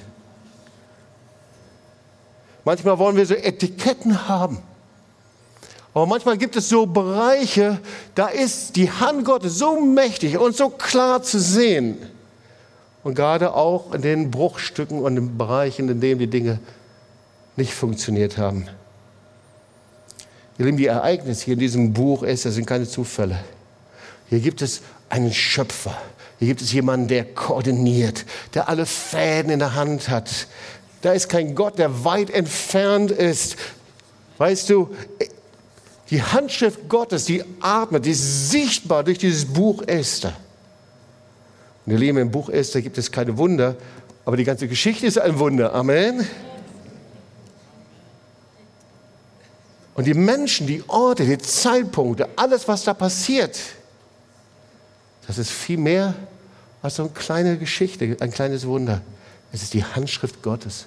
Manchmal wollen wir so Etiketten haben. Aber manchmal gibt es so Bereiche, da ist die Hand Gottes so mächtig und so klar zu sehen. Und gerade auch in den Bruchstücken und den Bereichen, in denen die Dinge nicht funktioniert haben. Ihr Lieben, die Ereignisse hier in diesem Buch Esther sind keine Zufälle. Hier gibt es einen Schöpfer. Hier gibt es jemanden, der koordiniert, der alle Fäden in der Hand hat. Da ist kein Gott, der weit entfernt ist. Weißt du, die Handschrift Gottes, die atmet, die ist sichtbar durch dieses Buch Esther. Und ihr Lieben, im Buch Esther gibt es keine Wunder, aber die ganze Geschichte ist ein Wunder. Amen. Und die Menschen, die Orte, die Zeitpunkte, alles, was da passiert, das ist viel mehr als so eine kleine Geschichte, ein kleines Wunder. Es ist die Handschrift Gottes.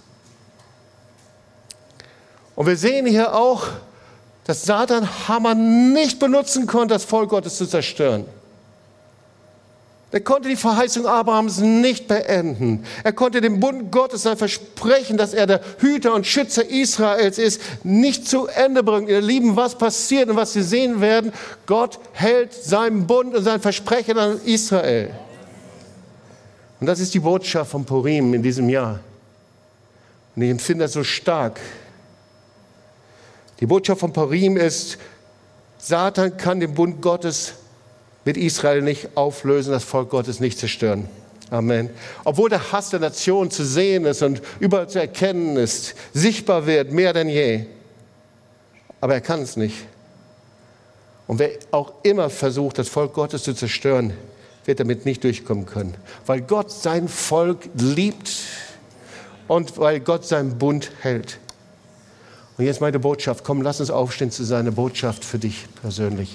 Und wir sehen hier auch, dass Satan Hammer nicht benutzen konnte, das Volk Gottes zu zerstören. Er konnte die Verheißung Abrahams nicht beenden. Er konnte den Bund Gottes, sein Versprechen, dass er der Hüter und Schützer Israels ist, nicht zu Ende bringen. Ihr Lieben, was passiert und was Sie sehen werden, Gott hält seinen Bund und sein Versprechen an Israel. Und das ist die Botschaft von Purim in diesem Jahr. Und ich empfinde das so stark. Die Botschaft von Purim ist, Satan kann den Bund Gottes mit Israel nicht auflösen, das Volk Gottes nicht zerstören. Amen. Obwohl der Hass der Nation zu sehen ist und überall zu erkennen ist, sichtbar wird, mehr denn je. Aber er kann es nicht. Und wer auch immer versucht, das Volk Gottes zu zerstören, wird damit nicht durchkommen können. Weil Gott sein Volk liebt und weil Gott seinen Bund hält. Und jetzt meine Botschaft. Komm, lass uns aufstehen zu seiner Botschaft für dich persönlich.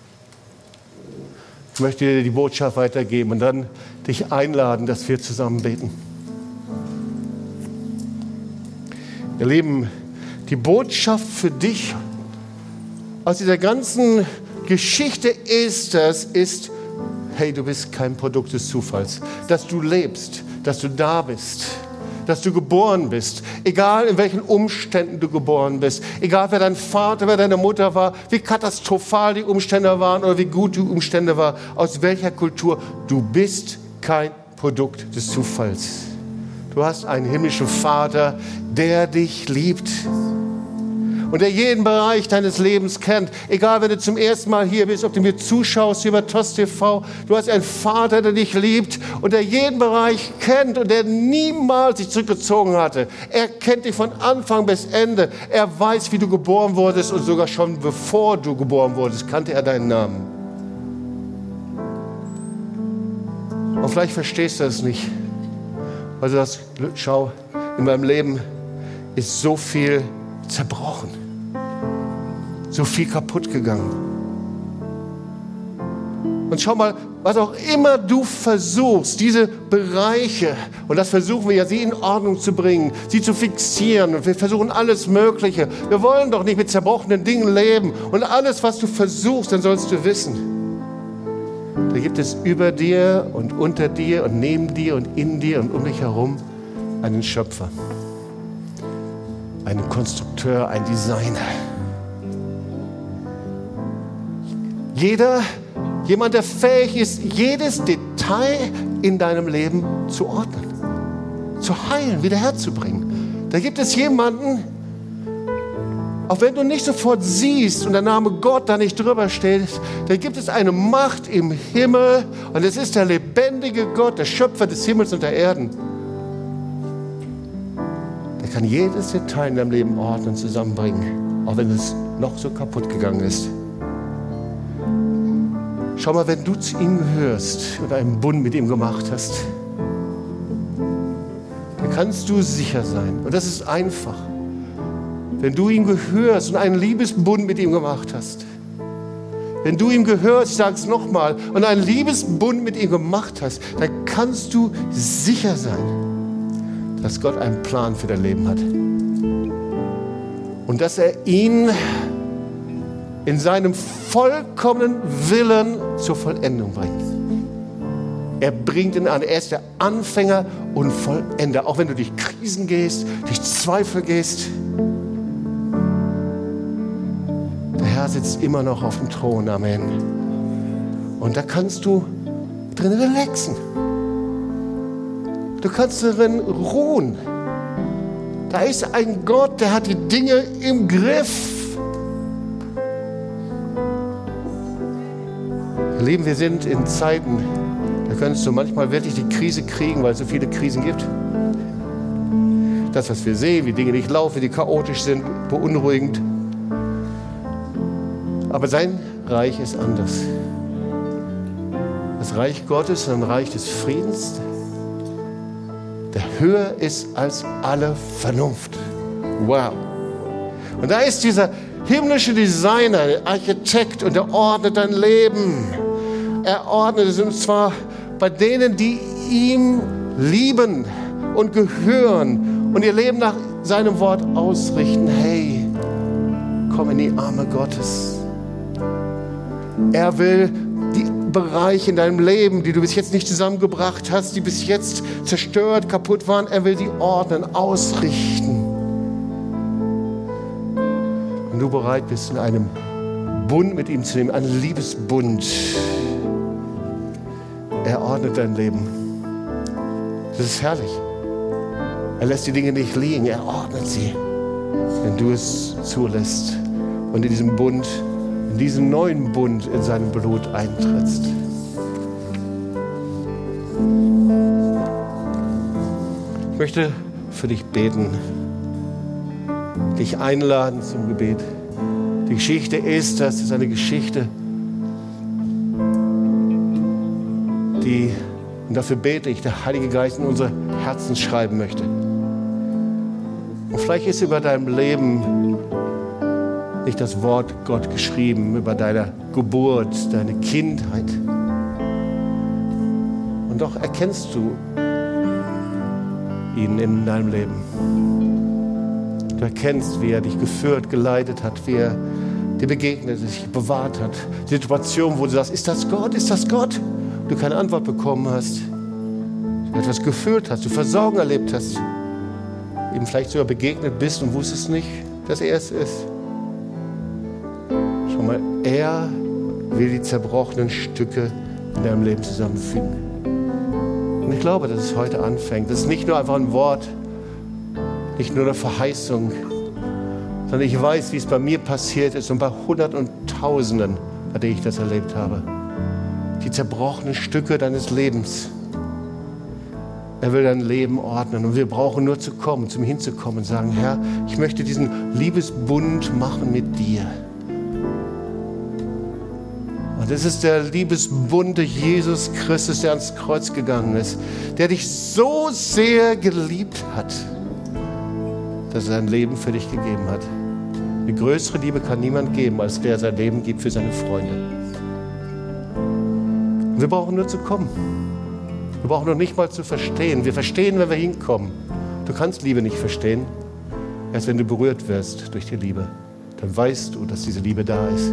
Ich möchte dir die Botschaft weitergeben und dann dich einladen, dass wir zusammen beten. Ihr Lieben, die Botschaft für dich aus dieser ganzen Geschichte Esthers ist, hey, du bist kein Produkt des Zufalls. Dass du lebst, dass du da bist, dass du geboren bist, egal in welchen Umständen du geboren bist, egal wer dein Vater, wer deine Mutter war, wie katastrophal die Umstände waren oder wie gut die Umstände waren, aus welcher Kultur, du bist kein Produkt des Zufalls. Du hast einen himmlischen Vater, der dich liebt und der jeden Bereich deines Lebens kennt. Egal, wenn du zum ersten Mal hier bist, ob du mir zuschaust über TOS TV, du hast einen Vater, der dich liebt und der jeden Bereich kennt und der niemals sich zurückgezogen hatte. Er kennt dich von Anfang bis Ende. Er weiß, wie du geboren wurdest und sogar schon bevor du geboren wurdest, kannte er deinen Namen. Und vielleicht verstehst du das nicht. Also das, schau, in meinem Leben ist so viel zerbrochen, so viel kaputt gegangen. Und schau mal, was auch immer du versuchst, diese Bereiche, und das versuchen wir ja, sie in Ordnung zu bringen, sie zu fixieren, und wir versuchen alles Mögliche. Wir wollen doch nicht mit zerbrochenen Dingen leben. Und alles, was du versuchst, dann sollst du wissen, da gibt es über dir und unter dir und neben dir und in dir und um dich herum einen Schöpfer, einen Konstrukteur, einen Designer. Jemand, der fähig ist, jedes Detail in deinem Leben zu ordnen, zu heilen, wiederherzubringen. Da gibt es jemanden, auch wenn du nicht sofort siehst und der Name Gott da nicht drüber steht, da gibt es eine Macht im Himmel und es ist der lebendige Gott, der Schöpfer des Himmels und der Erden. Der kann jedes Detail in deinem Leben ordnen und zusammenbringen, auch wenn es noch so kaputt gegangen ist. Schau mal, wenn du zu ihm gehörst und einen Bund mit ihm gemacht hast, dann kannst du sicher sein. Und das ist einfach. Wenn du ihm gehörst und einen Liebesbund mit ihm gemacht hast, wenn du ihm gehörst, ich sage es nochmal, und einen Liebesbund mit ihm gemacht hast, dann kannst du sicher sein, dass Gott einen Plan für dein Leben hat. Und dass er ihn in seinem vollkommenen Willen zur Vollendung bringt. Er bringt ihn an. Er ist der Anfänger und Vollender. Auch wenn du durch Krisen gehst, durch Zweifel gehst. Der Herr sitzt immer noch auf dem Thron. Amen. Und da kannst du drin relaxen. Du kannst darin ruhen. Da ist ein Gott, der hat die Dinge im Griff. Ihr Lieben, wir sind in Zeiten, da könntest du manchmal wirklich die Krise kriegen, weil es so viele Krisen gibt. Das, was wir sehen, wie Dinge nicht laufen, die chaotisch sind, beunruhigend. Aber sein Reich ist anders. Das Reich Gottes ist ein Reich des Friedens, der höher ist als alle Vernunft. Wow. Und da ist dieser himmlische Designer, Architekt, und er ordnet dein Leben. Er ordnet es, und zwar bei denen, die ihm lieben und gehören und ihr Leben nach seinem Wort ausrichten. Hey, komm in die Arme Gottes. Er will die Bereiche in deinem Leben, die du bis jetzt nicht zusammengebracht hast, die bis jetzt zerstört, kaputt waren, er will die ordnen, ausrichten. Wenn du bereit bist, in einem Bund mit ihm zu nehmen, einen Liebesbund, er ordnet dein Leben. Das ist herrlich. Er lässt die Dinge nicht liegen, er ordnet sie, wenn du es zulässt und in diesem Bund, in diesen neuen Bund in seinem Blut eintrittst. Ich möchte für dich beten, dich einladen zum Gebet. Die Geschichte ist, das ist eine Geschichte, die, und dafür bete ich, der Heilige Geist in unsere Herzen schreiben möchte. Und vielleicht ist über deinem Leben nicht das Wort Gott geschrieben, über deine Geburt, deine Kindheit. Und doch erkennst du ihn in deinem Leben. Du erkennst, wie er dich geführt, geleitet hat, wie er dir begegnet, dich bewahrt hat. Die Situation, wo du sagst, ist das Gott, ist das Gott? Du keine Antwort bekommen hast, du etwas gefühlt hast, du Versorgung erlebt hast, ihm vielleicht sogar begegnet bist und wusstest nicht, dass er es ist. Schau mal, er will die zerbrochenen Stücke in deinem Leben zusammenfügen. Und ich glaube, dass es heute anfängt. Das ist nicht nur einfach ein Wort, nicht nur eine Verheißung, sondern ich weiß, wie es bei mir passiert ist und bei Hunderten und Tausenden, bei denen ich das erlebt habe. Die zerbrochenen Stücke deines Lebens. Er will dein Leben ordnen und wir brauchen nur zu kommen, zum hinzukommen und sagen, Herr, ich möchte diesen Liebesbund machen mit dir. Und das ist der Liebesbund durch Jesus Christus, der ans Kreuz gegangen ist, der dich so sehr geliebt hat, dass er sein Leben für dich gegeben hat. Eine größere Liebe kann niemand geben, als der sein Leben gibt für seine Freunde. Wir brauchen nur zu kommen. Wir brauchen noch nicht mal zu verstehen. Wir verstehen, wenn wir hinkommen. Du kannst Liebe nicht verstehen. Erst wenn du berührt wirst durch die Liebe, dann weißt du, dass diese Liebe da ist.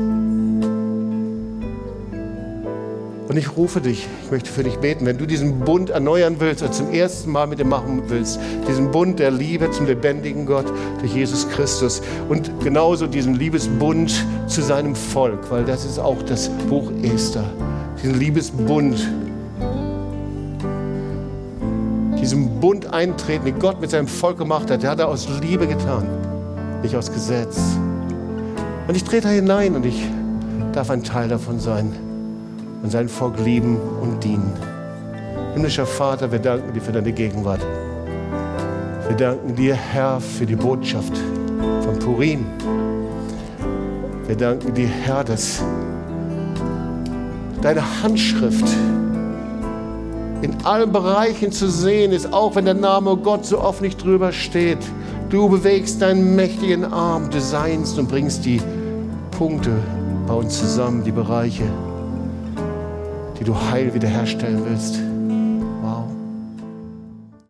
Und ich rufe dich, ich möchte für dich beten, wenn du diesen Bund erneuern willst oder zum ersten Mal mit ihm machen willst, diesen Bund der Liebe zum lebendigen Gott durch Jesus Christus und genauso diesen Liebesbund zu seinem Volk, weil das ist auch das Buch Esther. Diesen Liebesbund, diesen Bund eintreten, den Gott mit seinem Volk gemacht hat, der hat er aus Liebe getan, nicht aus Gesetz. Und ich trete da hinein und ich darf ein Teil davon sein und sein Volk lieben und dienen. Himmlischer Vater, wir danken dir für deine Gegenwart. Wir danken dir, Herr, für die Botschaft von Purim. Wir danken dir, Herr, dass deine Handschrift in allen Bereichen zu sehen ist, auch wenn der Name Gott so oft nicht drüber steht. Du bewegst deinen mächtigen Arm, designst und bringst die Punkte bei uns zusammen, die Bereiche, die du heil wiederherstellen willst.